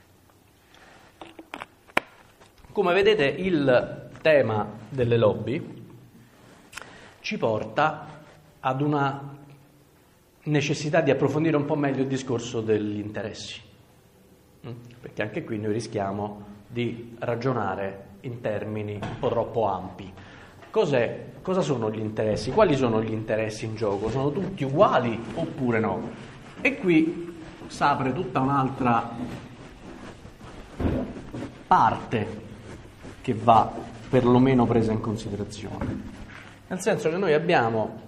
Come vedete il tema delle lobby ci porta ad una necessità di approfondire un po' meglio il discorso degli interessi, perché anche qui noi rischiamo di ragionare in termini un po' troppo ampi. Cos'è, cosa sono gli interessi? Quali sono gli interessi in gioco? Sono tutti uguali oppure no? E qui si apre tutta un'altra parte che va perlomeno presa in considerazione. Nel senso che noi abbiamo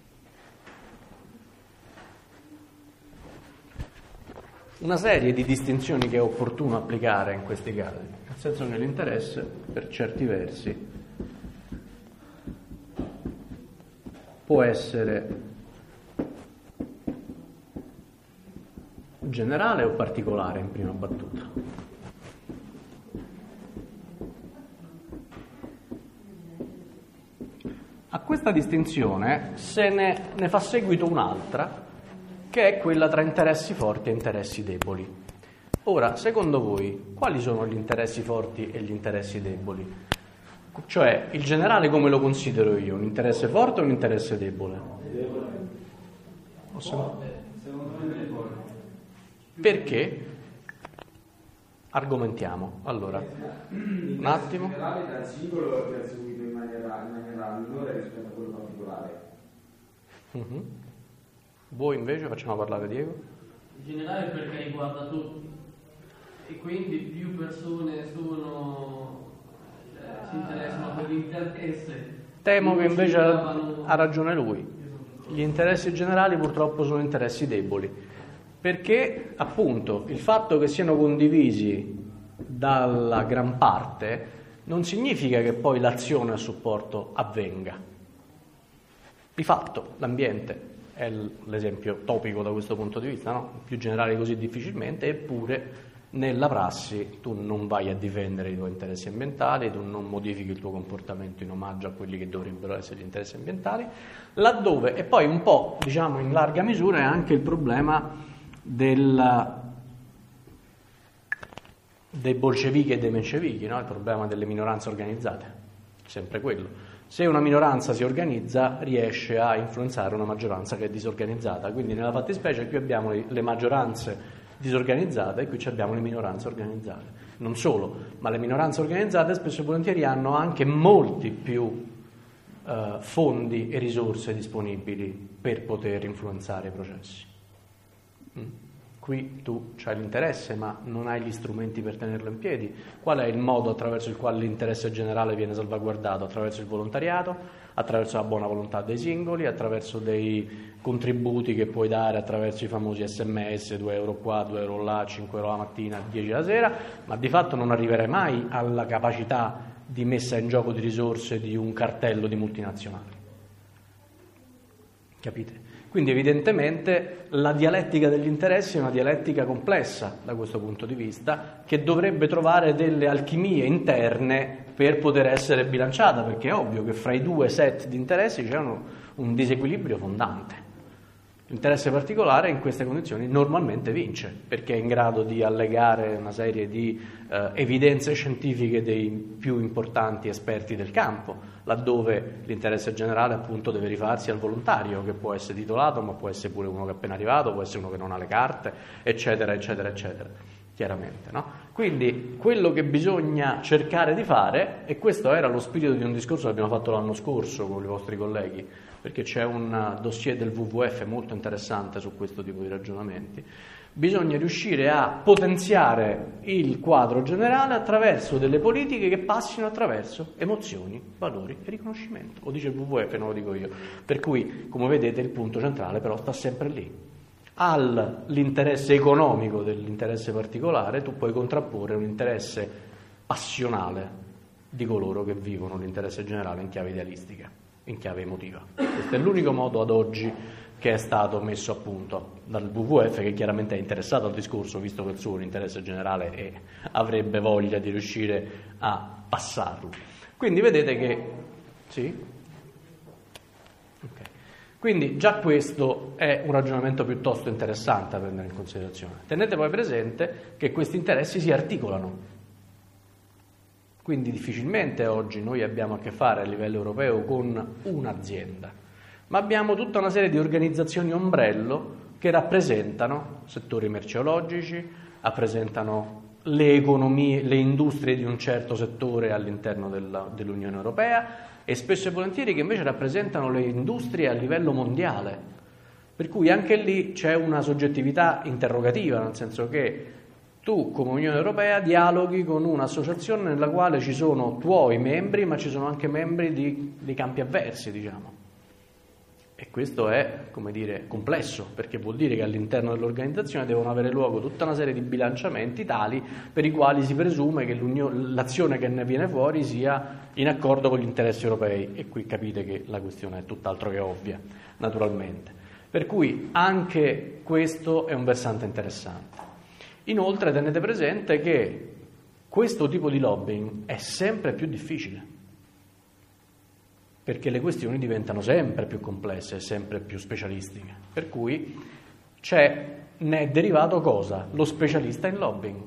una serie di distinzioni che è opportuno applicare in questi casi, nel senso che l'interesse, per certi versi, può essere generale o particolare in prima battuta. A questa distinzione se ne, ne fa seguito un'altra, che è quella tra interessi forti e interessi deboli. Ora, secondo voi, quali sono gli interessi forti e gli interessi deboli? Cioè, il generale come lo considero io? Un interesse forte o un interesse debole?
Debole.
Forte.
Secondo me debole.
Perché? Argomentiamo. Allora, un attimo.
In generale dal singolo è perseguito in maniera, in maniera minore rispetto a quello particolare.
Mm-hmm. Voi invece facciamo parlare Diego?
In generale perché riguarda tutti e quindi più persone sono eh, si interessano per l'interesse.
Temo che invece
davano...
ha ragione lui. Gli interessi generali purtroppo sono interessi deboli, perché appunto il fatto che siano condivisi dalla gran parte non significa che poi l'azione a supporto avvenga. Di fatto l'ambiente è l'esempio topico da questo punto di vista, no? Più generale così difficilmente, eppure nella prassi tu non vai a difendere i tuoi interessi ambientali, tu non modifichi il tuo comportamento in omaggio a quelli che dovrebbero essere gli interessi ambientali, laddove, e poi un po', diciamo in larga misura, è anche il problema del, dei bolscevichi e dei menscevichi, no? Il problema delle minoranze organizzate, sempre quello. Se una minoranza si organizza, riesce a influenzare una maggioranza che è disorganizzata. Quindi nella fattispecie qui abbiamo le maggioranze disorganizzate e qui abbiamo le minoranze organizzate. Non solo, ma le minoranze organizzate spesso e volentieri hanno anche molti più eh, fondi e risorse disponibili per poter influenzare i processi. Mm. Qui tu hai l'interesse, ma non hai gli strumenti per tenerlo in piedi. Qual è il modo attraverso il quale l'interesse generale viene salvaguardato? Attraverso il volontariato, attraverso la buona volontà dei singoli, attraverso dei contributi che puoi dare attraverso i famosi sms, due euro qua, due euro là, cinque euro la mattina, dieci la sera, ma di fatto non arriverai mai alla capacità di messa in gioco di risorse di un cartello di multinazionali. Capite? Quindi evidentemente la dialettica degli interessi è una dialettica complessa da questo punto di vista, che dovrebbe trovare delle alchimie interne per poter essere bilanciata, perché è ovvio che fra i due set di interessi c'è un, un disequilibrio fondante. L'interesse particolare in queste condizioni normalmente vince, perché è in grado di allegare una serie di eh, evidenze scientifiche dei più importanti esperti del campo, laddove l'interesse generale appunto deve rifarsi al volontario, che può essere titolato, ma può essere pure uno che è appena arrivato, può essere uno che non ha le carte, eccetera, eccetera, eccetera, chiaramente, no? Quindi quello che bisogna cercare di fare, e questo era lo spirito di un discorso che abbiamo fatto l'anno scorso con i vostri colleghi, perché c'è un dossier del W W F molto interessante su questo tipo di ragionamenti, bisogna riuscire a potenziare il quadro generale attraverso delle politiche che passino attraverso emozioni, valori e riconoscimento. Lo dice il W W F, non lo dico io. Per cui, come vedete, il punto centrale però sta sempre lì. All'interesse economico dell'interesse particolare tu puoi contrapporre un interesse passionale di coloro che vivono l'interesse generale in chiave idealistica, in chiave emotiva. Questo è l'unico modo ad oggi che è stato messo a punto dal W W F, che chiaramente è interessato al discorso, visto che il suo è un interesse generale e avrebbe voglia di riuscire a passarlo. Quindi vedete che... Sì? Ok. Quindi già questo è un ragionamento piuttosto interessante a prendere in considerazione. Tenete poi presente che questi interessi si articolano. Quindi difficilmente oggi noi abbiamo a che fare a livello europeo con un'azienda, ma abbiamo tutta una serie di organizzazioni ombrello che rappresentano settori merceologici, rappresentano le economie, le industrie di un certo settore all'interno della, dell'Unione Europea, e spesso e volentieri che invece rappresentano le industrie a livello mondiale. Per cui anche lì c'è una soggettività interrogativa, nel senso che tu come Unione Europea dialoghi con un'associazione nella quale ci sono tuoi membri, ma ci sono anche membri di, di campi avversi, diciamo. E questo è, come dire, complesso, perché vuol dire che all'interno dell'organizzazione devono avere luogo tutta una serie di bilanciamenti tali per i quali si presume che l'azione che ne viene fuori sia in accordo con gli interessi europei. E qui capite che la questione è tutt'altro che ovvia, naturalmente. Per cui anche questo è un versante interessante. Inoltre tenete presente che questo tipo di lobbying è sempre più difficile, perché le questioni diventano sempre più complesse e sempre più specialistiche. Per cui c'è, ne è derivato cosa? Lo specialista in lobbying.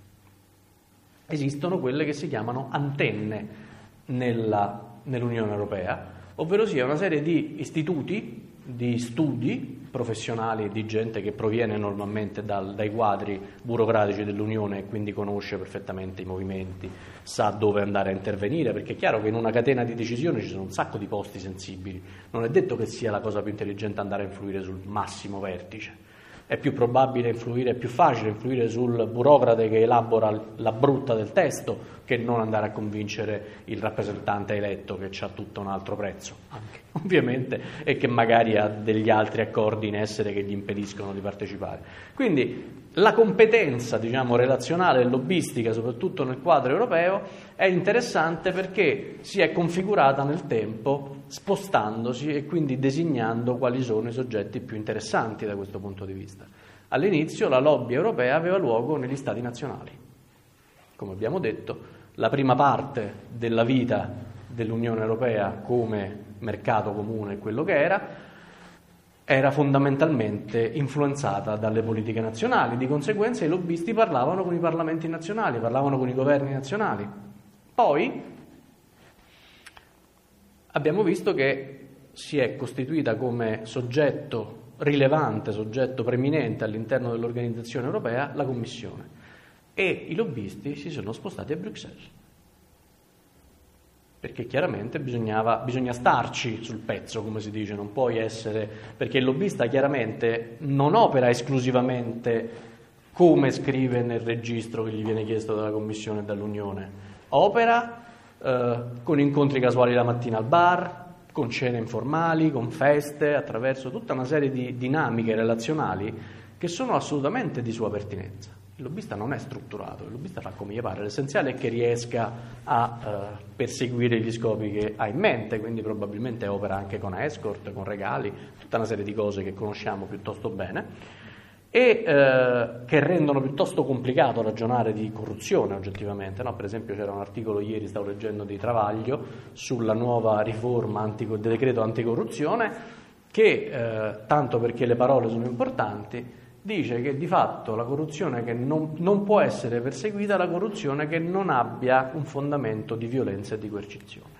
Esistono quelle che si chiamano antenne nella, nell'Unione Europea, ovvero sia una serie di istituti, di studi professionali di gente che proviene normalmente dal, dai quadri burocratici dell'Unione e quindi conosce perfettamente i movimenti, sa dove andare a intervenire, perché è chiaro che in una catena di decisione ci sono un sacco di posti sensibili, non è detto che sia la cosa più intelligente andare a influire sul massimo vertice, è più probabile influire, è più facile influire sul burocrate che elabora la brutta del testo che non andare a convincere il rappresentante eletto, che ha tutto un altro prezzo anche, ovviamente, e che magari ha degli altri accordi in essere che gli impediscono di partecipare. Quindi la competenza, diciamo, relazionale e lobbistica, soprattutto nel quadro europeo, è interessante perché si è configurata nel tempo, spostandosi e quindi designando quali sono i soggetti più interessanti da questo punto di vista. All'inizio la lobby europea aveva luogo negli Stati nazionali. Come abbiamo detto, la prima parte della vita dell'Unione Europea come mercato comune, quello che era, era fondamentalmente influenzata dalle politiche nazionali, di conseguenza i lobbisti parlavano con i parlamenti nazionali, parlavano con i governi nazionali. Poi abbiamo visto che si è costituita come soggetto rilevante, soggetto preminente all'interno dell'organizzazione europea la Commissione, e i lobbisti si sono spostati a Bruxelles, perché chiaramente bisognava, bisogna starci sul pezzo, come si dice, non puoi essere, perché il lobbista chiaramente non opera esclusivamente come scrive nel registro che gli viene chiesto dalla Commissione e dall'Unione, opera eh, con incontri casuali la mattina al bar, con cene informali, con feste, attraverso tutta una serie di dinamiche relazionali che sono assolutamente di sua pertinenza. Il lobbista non è strutturato, il lobbista fa come gli pare, l'essenziale è che riesca a eh, perseguire gli scopi che ha in mente, quindi probabilmente opera anche con escort, con regali, tutta una serie di cose che conosciamo piuttosto bene e eh, che rendono piuttosto complicato ragionare di corruzione oggettivamente, no? Per esempio c'era un articolo ieri, stavo leggendo di Travaglio, sulla nuova riforma anti, del decreto anticorruzione che, eh, tanto perché le parole sono importanti, dice che di fatto la corruzione che non, non può essere perseguita è la corruzione che non abbia un fondamento di violenza e di coercizione.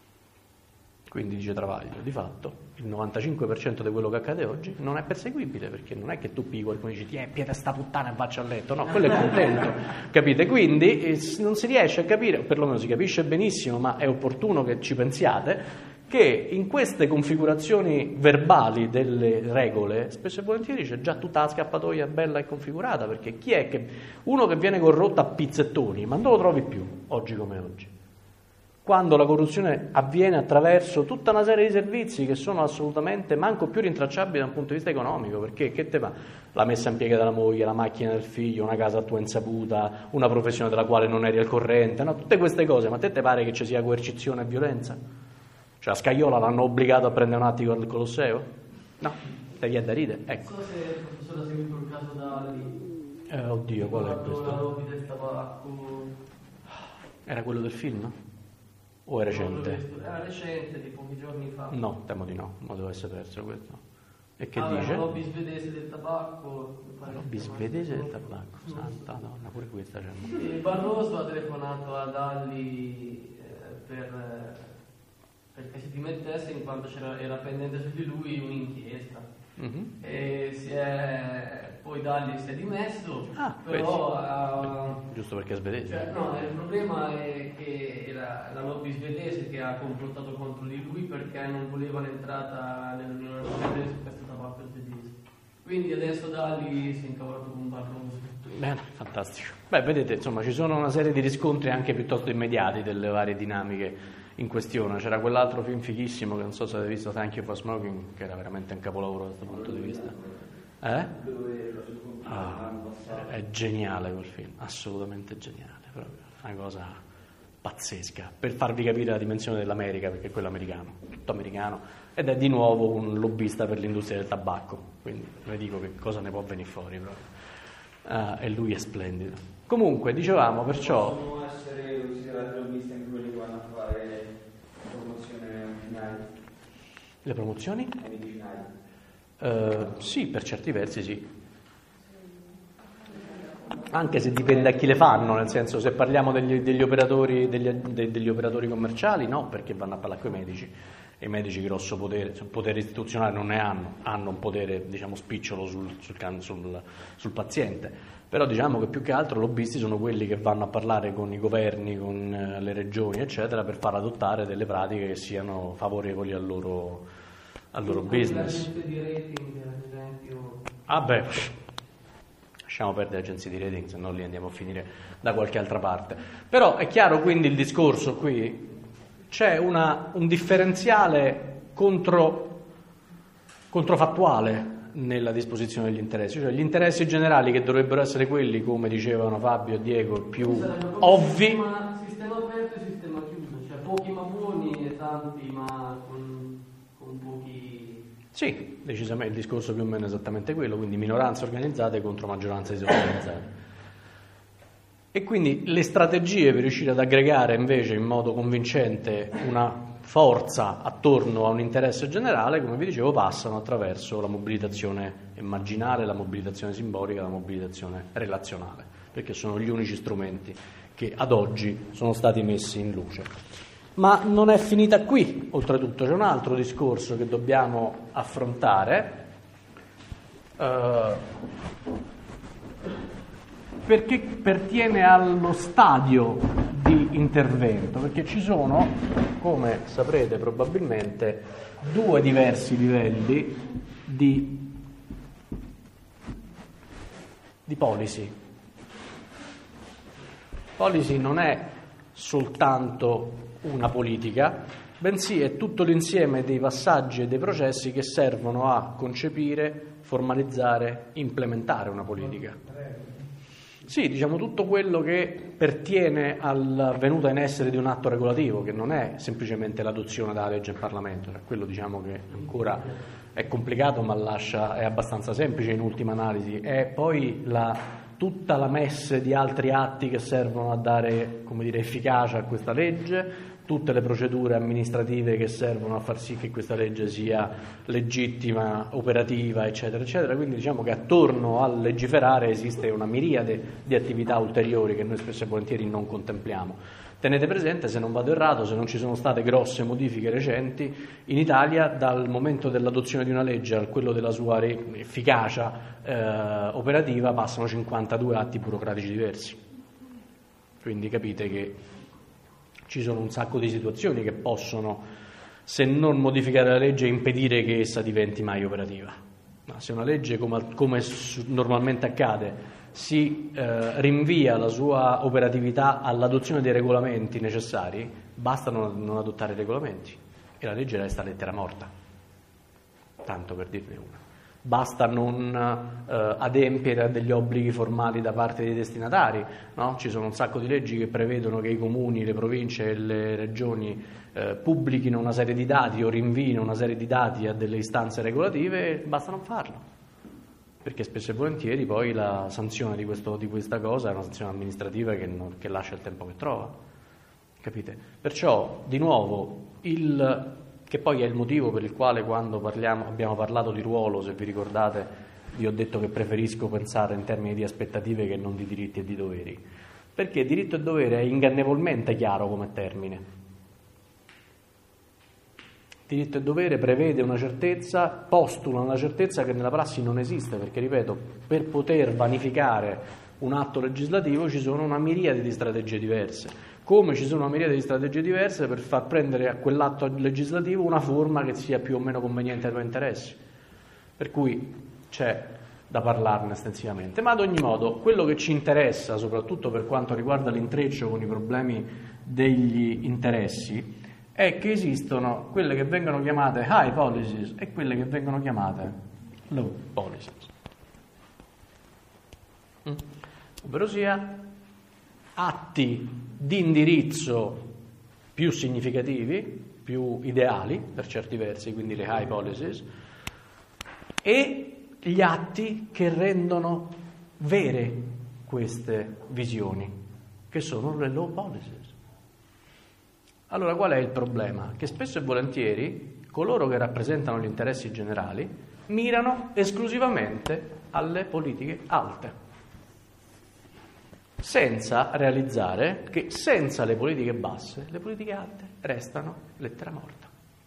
Quindi dice Travaglio, di fatto il novantacinque per cento di quello che accade oggi non è perseguibile, perché non è che tu pigli qualcuno e dici eh, piede sta puttana e vaccia a letto, no, quello è contento, capite? Quindi eh, non si riesce a capire, o perlomeno si capisce benissimo, ma è opportuno che ci pensiate, che in queste configurazioni verbali delle regole spesso e volentieri c'è già tutta la scappatoia bella e configurata, perché chi è che uno che viene corrotto a pizzettoni, ma non lo trovi più oggi come oggi, quando la corruzione avviene attraverso tutta una serie di servizi che sono assolutamente manco più rintracciabili da un punto di vista economico, perché che te va? La messa in piega della moglie, la macchina del figlio, una casa a tua insaputa, una professione della quale non eri al corrente, no? Tutte queste cose, ma a te te pare che ci sia coercizione e violenza? Cioè a Scaiola l'hanno obbligato a prendere un attico al Colosseo? No, te gli è da ridere, ecco.
Non so se il professore ha seguito il caso Dalli.
Eh, oddio, qual è questo?
La lobby del tabacco.
Era quello del film? O è recente?
Era recente, di pochi giorni fa.
No, temo di no, ma deve essere perso questo. E che
ah,
dice?
La lobby svedese del tabacco.
La lobby svedese del tabacco, santa donna, pure questa c'è.
E Barroso ha telefonato a Dalli eh, per... perché si dimettesse in quanto c'era, era pendente su di lui un'inchiesta. Mm-hmm. E si è, poi Dalli si è dimesso,
ah,
però uh,
giusto perché è svedese.
Cioè, no, il problema è che era la lobby svedese che ha complottato contro di lui perché non voleva l'entrata nell'Unione Europea su questo tabacco svedese. Quindi adesso Dalli si è incavolato con Barroso.
Bene, fantastico. Beh, vedete, insomma, ci sono una serie di riscontri anche piuttosto immediati delle varie dinamiche in questione. C'era quell'altro film fighissimo che non so se avete visto, Thank You for Smoking, che era veramente un capolavoro da questo punto di vista. Eh? Ah, è geniale quel film, assolutamente geniale, proprio una cosa pazzesca, per farvi capire la dimensione dell'America, perché è quello americano, tutto americano, ed è di nuovo un lobbista per l'industria del tabacco, quindi vi dico che cosa ne può venire fuori proprio. Uh, e lui è splendido. Comunque, dicevamo, perciò...
Possono essere considerati lobbisti anche quelli che vanno a fare promozione medicinali?
Le promozioni?
Medicinali.
Uh, sì, per certi versi sì. Anche se dipende a chi le fanno, nel senso, se parliamo degli, degli operatori degli, de, degli operatori commerciali, no, perché vanno a parlare con i medici. E i medici grosso potere, potere istituzionale non ne hanno, hanno un potere, diciamo, spicciolo sul, sul, sul, sul paziente, però diciamo che più che altro lobbisti sono quelli che vanno a parlare con i governi, con eh, le regioni eccetera, per far adottare delle pratiche che siano favorevoli al loro, al loro business.
Di rating, ad esempio.
Ah beh, lasciamo perdere le agenzie di rating, se no lì andiamo a finire da qualche altra parte. Però è chiaro quindi il discorso qui. C'è una, un differenziale contro, controfattuale nella disposizione degli interessi, cioè gli interessi generali che dovrebbero essere quelli, come dicevano Fabio e Diego, più ovvi.
Sistema, sistema aperto e sistema chiuso, cioè pochi ma buoni e tanti ma con, con pochi...
Sì, decisamente il discorso più o meno è esattamente quello, quindi minoranze organizzate contro maggioranze disorganizzate. E quindi le strategie per riuscire ad aggregare invece in modo convincente una forza attorno a un interesse generale, come vi dicevo, passano attraverso la mobilitazione immaginale, la mobilitazione simbolica, la mobilitazione relazionale, perché sono gli unici strumenti che ad oggi sono stati messi in luce. Ma non è finita qui, oltretutto c'è un altro discorso che dobbiamo affrontare, uh, perché pertiene allo stadio di intervento, perché ci sono, come saprete probabilmente, due diversi livelli di, di policy. Policy non è soltanto una politica, bensì è tutto l'insieme dei passaggi e dei processi che servono a concepire, formalizzare, implementare una politica. Sì, diciamo tutto quello che pertiene alla venuta in essere di un atto regolativo, che non è semplicemente l'adozione della legge in Parlamento, cioè quello diciamo che ancora è complicato ma lascia, è abbastanza semplice in ultima analisi, è poi la, tutta la messe di altri atti che servono a dare, come dire, efficacia a questa legge, tutte le procedure amministrative che servono a far sì che questa legge sia legittima, operativa, eccetera, eccetera. Quindi diciamo che attorno al legiferare esiste una miriade di attività ulteriori che noi spesso e volentieri non contempliamo. Tenete presente, se non vado errato, se non ci sono state grosse modifiche recenti, in Italia dal momento dell'adozione di una legge a quello della sua efficacia eh, operativa passano cinquantadue atti burocratici diversi. Quindi capite che ci sono un sacco di situazioni che possono, se non modificare la legge, impedire che essa diventi mai operativa. Ma se una legge, come, come normalmente accade, si eh, rinvia la sua operatività all'adozione dei regolamenti necessari, basta non, non adottare i regolamenti e la legge resta lettera morta, tanto per dirne una. Basta non eh, adempiere a degli obblighi formali da parte dei destinatari, no? Ci sono un sacco di leggi che prevedono che i comuni, le province e le regioni eh, pubblichino una serie di dati o rinvino una serie di dati a delle istanze regolative, e basta non farlo, perché spesso e volentieri poi la sanzione di, questo, di questa cosa è una sanzione amministrativa che, non, che lascia il tempo che trova, capite? Perciò, di nuovo, il... che poi è il motivo per il quale quando parliamo, abbiamo parlato di ruolo, se vi ricordate, vi ho detto che preferisco pensare in termini di aspettative che non di diritti e di doveri, perché diritto e dovere è ingannevolmente chiaro come termine. Diritto e dovere prevede una certezza, postula una certezza che nella prassi non esiste, perché, ripeto, per poter vanificare un atto legislativo ci sono una miriade di strategie diverse. Come ci sono una miriade di strategie diverse per far prendere a quell'atto legislativo una forma che sia più o meno conveniente ai tuoi interessi. Per cui c'è da parlarne estensivamente. Ma ad ogni modo, quello che ci interessa, soprattutto per quanto riguarda l'intreccio con i problemi degli interessi, è che esistono quelle che vengono chiamate high policies e quelle che vengono chiamate low policies. Mm. Ovvero sia atti di indirizzo più significativi, più ideali per certi versi, quindi le high policies, e gli atti che rendono vere queste visioni, che sono le low policies. Allora qual è il problema? Che spesso e volentieri coloro che rappresentano gli interessi generali mirano esclusivamente alle politiche alte, senza realizzare che senza le politiche basse, le politiche alte restano lettera morta.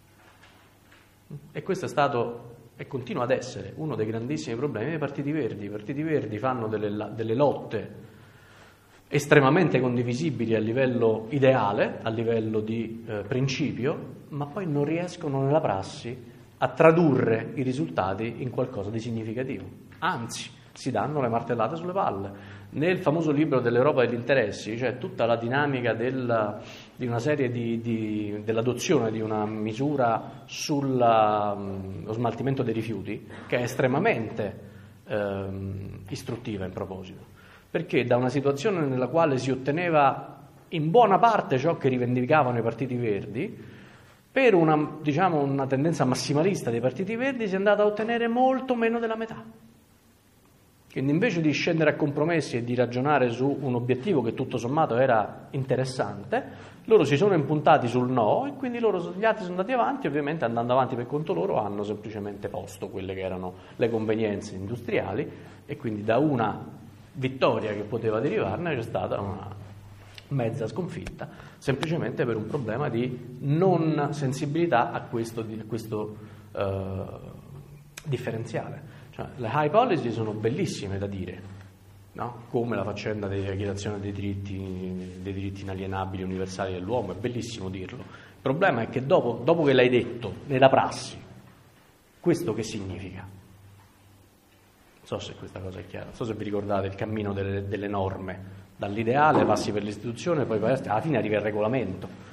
E questo è stato e continua ad essere uno dei grandissimi problemi dei partiti verdi. I partiti verdi fanno delle, delle lotte estremamente condivisibili a livello ideale, a livello di eh, principio, ma poi non riescono nella prassi a tradurre i risultati in qualcosa di significativo. Anzi, si danno le martellate sulle palle. Nel famoso libro dell'Europa degli interessi c'è tutta la dinamica del, di una serie di, di, dell'adozione di una misura sullo smaltimento dei rifiuti che è estremamente ehm, istruttiva in proposito, perché da una situazione nella quale si otteneva in buona parte ciò che rivendicavano i partiti verdi, per una, diciamo, una tendenza massimalista dei partiti verdi si è andata a ottenere molto meno della metà. Quindi invece di scendere a compromessi e di ragionare su un obiettivo che tutto sommato era interessante, loro si sono impuntati sul no e quindi loro, gli altri sono andati avanti, ovviamente andando avanti per conto loro hanno semplicemente posto quelle che erano le convenienze industriali, e quindi da una vittoria che poteva derivarne c'è stata una mezza sconfitta, semplicemente per un problema di non sensibilità a questo, a questo uh, differenziale. Cioè, le high policy sono bellissime da dire, no? Come la faccenda dell'equitazione dei diritti, dei diritti inalienabili universali dell'uomo, è bellissimo dirlo. Il problema è che dopo, dopo che l'hai detto nella prassi, questo che significa? Non so se questa cosa è chiara, non so se vi ricordate il cammino delle, delle norme, dall'ideale passi per l'istituzione, poi alla fine arriva il regolamento.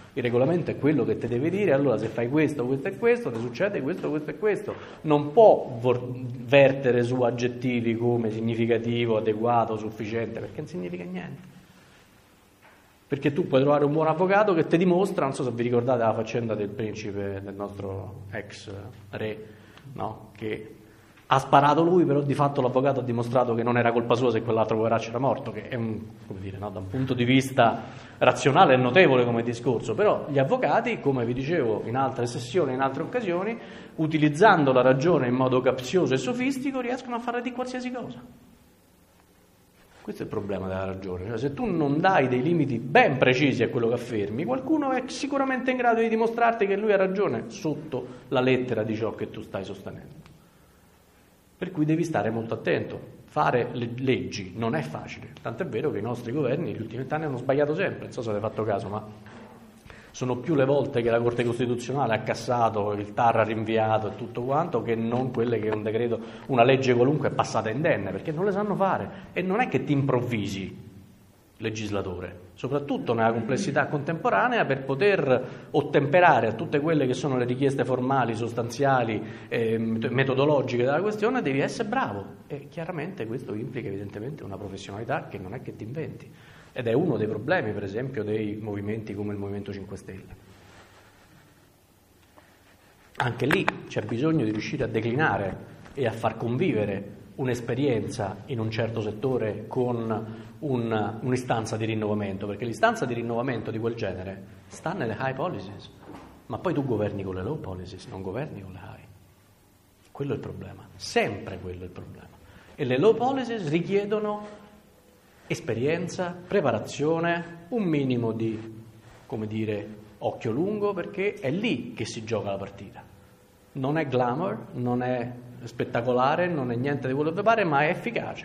Il regolamento è quello che ti deve dire, allora se fai questo, questo e questo, ti succede questo, questo e questo. Non può vor- vertere su aggettivi come significativo, adeguato, sufficiente, perché non significa niente. Perché tu puoi trovare un buon avvocato che ti dimostra, non so se vi ricordate la faccenda del principe, del nostro ex re, no? Che ha sparato lui, però di fatto l'avvocato ha dimostrato che non era colpa sua se quell'altro poveraccio era morto, che è un, come dire, no? Da un punto di vista razionale è notevole come discorso, però gli avvocati, come vi dicevo in altre sessioni, in altre occasioni, utilizzando la ragione in modo capzioso e sofistico, riescono a fare di qualsiasi cosa. Questo è il problema della ragione, cioè, se tu non dai dei limiti ben precisi a quello che affermi, qualcuno è sicuramente in grado di dimostrarti che lui ha ragione sotto la lettera di ciò che tu stai sostenendo. Per cui devi stare molto attento. Fare le leggi non è facile, tant'è vero che i nostri governi negli ultimi vent'anni hanno sbagliato sempre, non so se avete fatto caso, ma sono più le volte che la Corte Costituzionale ha cassato, il T A R ha rinviato e tutto quanto, che non quelle che un decreto, una legge qualunque è passata indenne, perché non le sanno fare. E non è che ti improvvisi, legislatore, soprattutto nella complessità contemporanea, per poter ottemperare a tutte quelle che sono le richieste formali, sostanziali, eh, metodologiche della questione, devi essere bravo. E chiaramente questo implica evidentemente una professionalità che non è che ti inventi. Ed è uno dei problemi, per esempio, dei movimenti come il Movimento cinque Stelle. Anche lì c'è bisogno di riuscire a declinare e a far convivere un'esperienza in un certo settore con un, un'istanza di rinnovamento, perché l'istanza di rinnovamento di quel genere sta nelle high policies, ma poi tu governi con le low policies, non governi con le high. Quello è il problema, sempre quello è il problema. E le low policies richiedono esperienza, preparazione, un minimo di, come dire, occhio lungo, perché è lì che si gioca la partita. Non è glamour, non è spettacolare, non è niente di quello che pare, ma è efficace.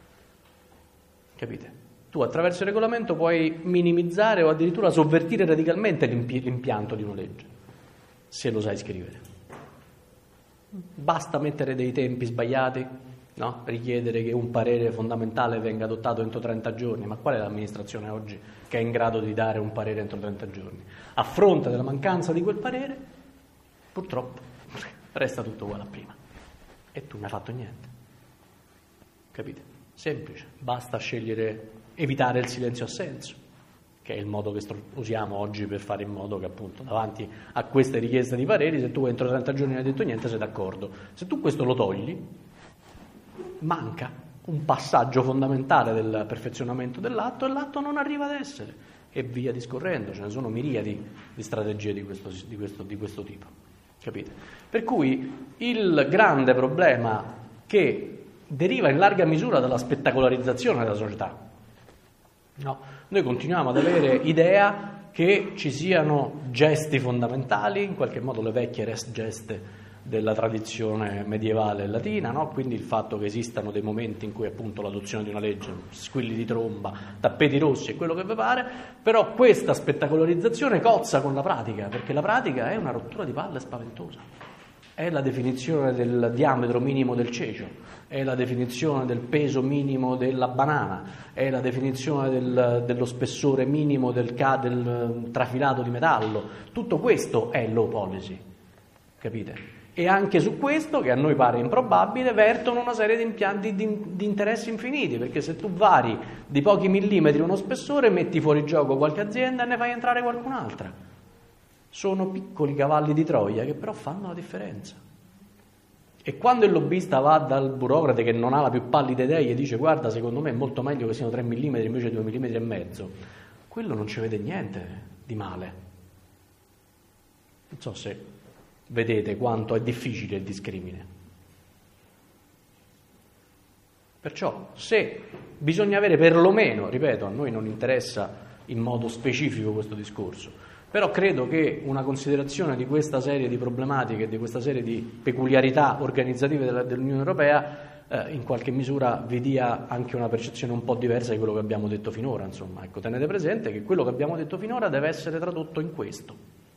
Capite? Tu attraverso il regolamento puoi minimizzare o addirittura sovvertire radicalmente l'impi- l'impianto di una legge, se lo sai scrivere. Basta mettere dei tempi sbagliati, no? Richiedere che un parere fondamentale venga adottato entro trenta giorni, ma qual è l'amministrazione oggi che è in grado di dare un parere entro trenta giorni? A fronte della mancanza di quel parere, purtroppo resta tutto uguale a prima e tu non hai fatto niente. Capite? Semplice, basta scegliere, evitare il silenzio assenso, che è il modo che usiamo oggi per fare in modo che appunto davanti a queste richieste di pareri, se tu entro trenta giorni non hai detto niente sei d'accordo. Se tu questo lo togli, manca un passaggio fondamentale del perfezionamento dell'atto e l'atto non arriva ad essere, e via discorrendo. Ce ne sono miriadi di strategie di questo, di questo, di questo tipo, capite? Per cui il grande problema che deriva in larga misura dalla spettacolarizzazione della società, no? Noi continuiamo ad avere idea che ci siano gesti fondamentali, in qualche modo le vecchie res geste della tradizione medievale latina, no? Quindi il fatto che esistano dei momenti in cui appunto l'adozione di una legge, squilli di tromba, tappeti rossi e quello che vi pare, però questa spettacolarizzazione cozza con la pratica, perché la pratica è una rottura di palle spaventosa. È la definizione del diametro minimo del cecio, è la definizione del peso minimo della banana, è la definizione del, dello spessore minimo del, del trafilato di metallo. Tutto questo è low policy, capite? E anche su questo, che a noi pare improbabile, vertono una serie di impianti di, di interessi infiniti, perché se tu vari di pochi millimetri uno spessore, metti fuori gioco qualche azienda e ne fai entrare qualcun'altra. Sono piccoli cavalli di Troia che però fanno la differenza. E quando il lobbista va dal burocrate che non ha la più pallida idea e dice guarda, secondo me è molto meglio che siano tre millimetri invece di due millimetri e mezzo, quello non ci vede niente di male. Non so se vedete quanto è difficile il discrimine. Perciò se bisogna avere perlomeno, ripeto, a noi non interessa in modo specifico questo discorso, però credo che una considerazione di questa serie di problematiche, di questa serie di peculiarità organizzative della, dell'Unione Europea eh, in qualche misura vi dia anche una percezione un po' diversa di quello che abbiamo detto finora. Insomma, ecco, tenete presente che quello che abbiamo detto finora deve essere tradotto in questo.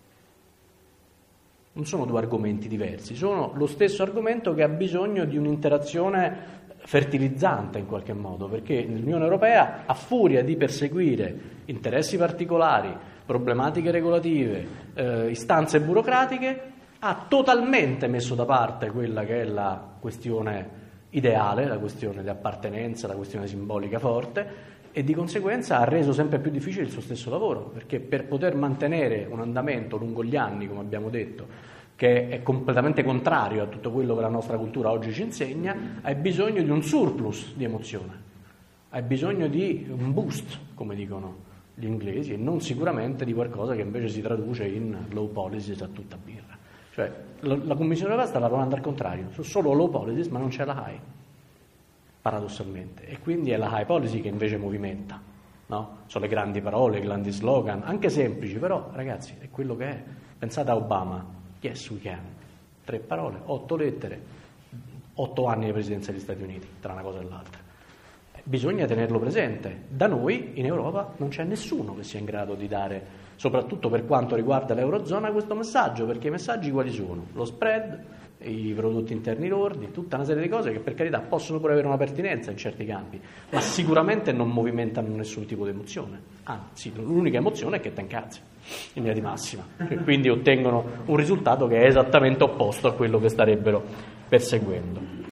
Non sono due argomenti diversi, sono lo stesso argomento che ha bisogno di un'interazione fertilizzante in qualche modo, perché l'Unione Europea, a furia di perseguire interessi particolari, problematiche regolative, eh, istanze burocratiche, ha totalmente messo da parte quella che è la questione ideale, la questione di appartenenza, la questione simbolica forte, e di conseguenza ha reso sempre più difficile il suo stesso lavoro, perché per poter mantenere un andamento lungo gli anni, come abbiamo detto, che è completamente contrario a tutto quello che la nostra cultura oggi ci insegna, hai bisogno di un surplus di emozione, hai bisogno di un boost, come dicono gli inglesi, e non sicuramente di qualcosa che invece si traduce in low policies a tutta birra. Cioè la, la Commissione europea sta lavorando al contrario, su solo low policies, ma non c'è la high, paradossalmente, e quindi è la high policy che invece movimenta, no? Sono le grandi parole, i grandi slogan, anche semplici, però ragazzi è quello che è. Pensate a Obama, yes we can, tre parole, otto lettere, otto anni di presidenza degli Stati Uniti, tra una cosa e l'altra. Bisogna tenerlo presente. Da noi in Europa non c'è nessuno che sia in grado di dare, soprattutto per quanto riguarda l'Eurozona, questo messaggio, perché i messaggi quali sono? Lo spread, i prodotti interni lordi, tutta una serie di cose che per carità possono pure avere una pertinenza in certi campi, ma sicuramente non movimentano nessun tipo di emozione. Anzi, l'unica emozione è che ti incazzi in linea di massima, e quindi ottengono un risultato che è esattamente opposto a quello che starebbero perseguendo.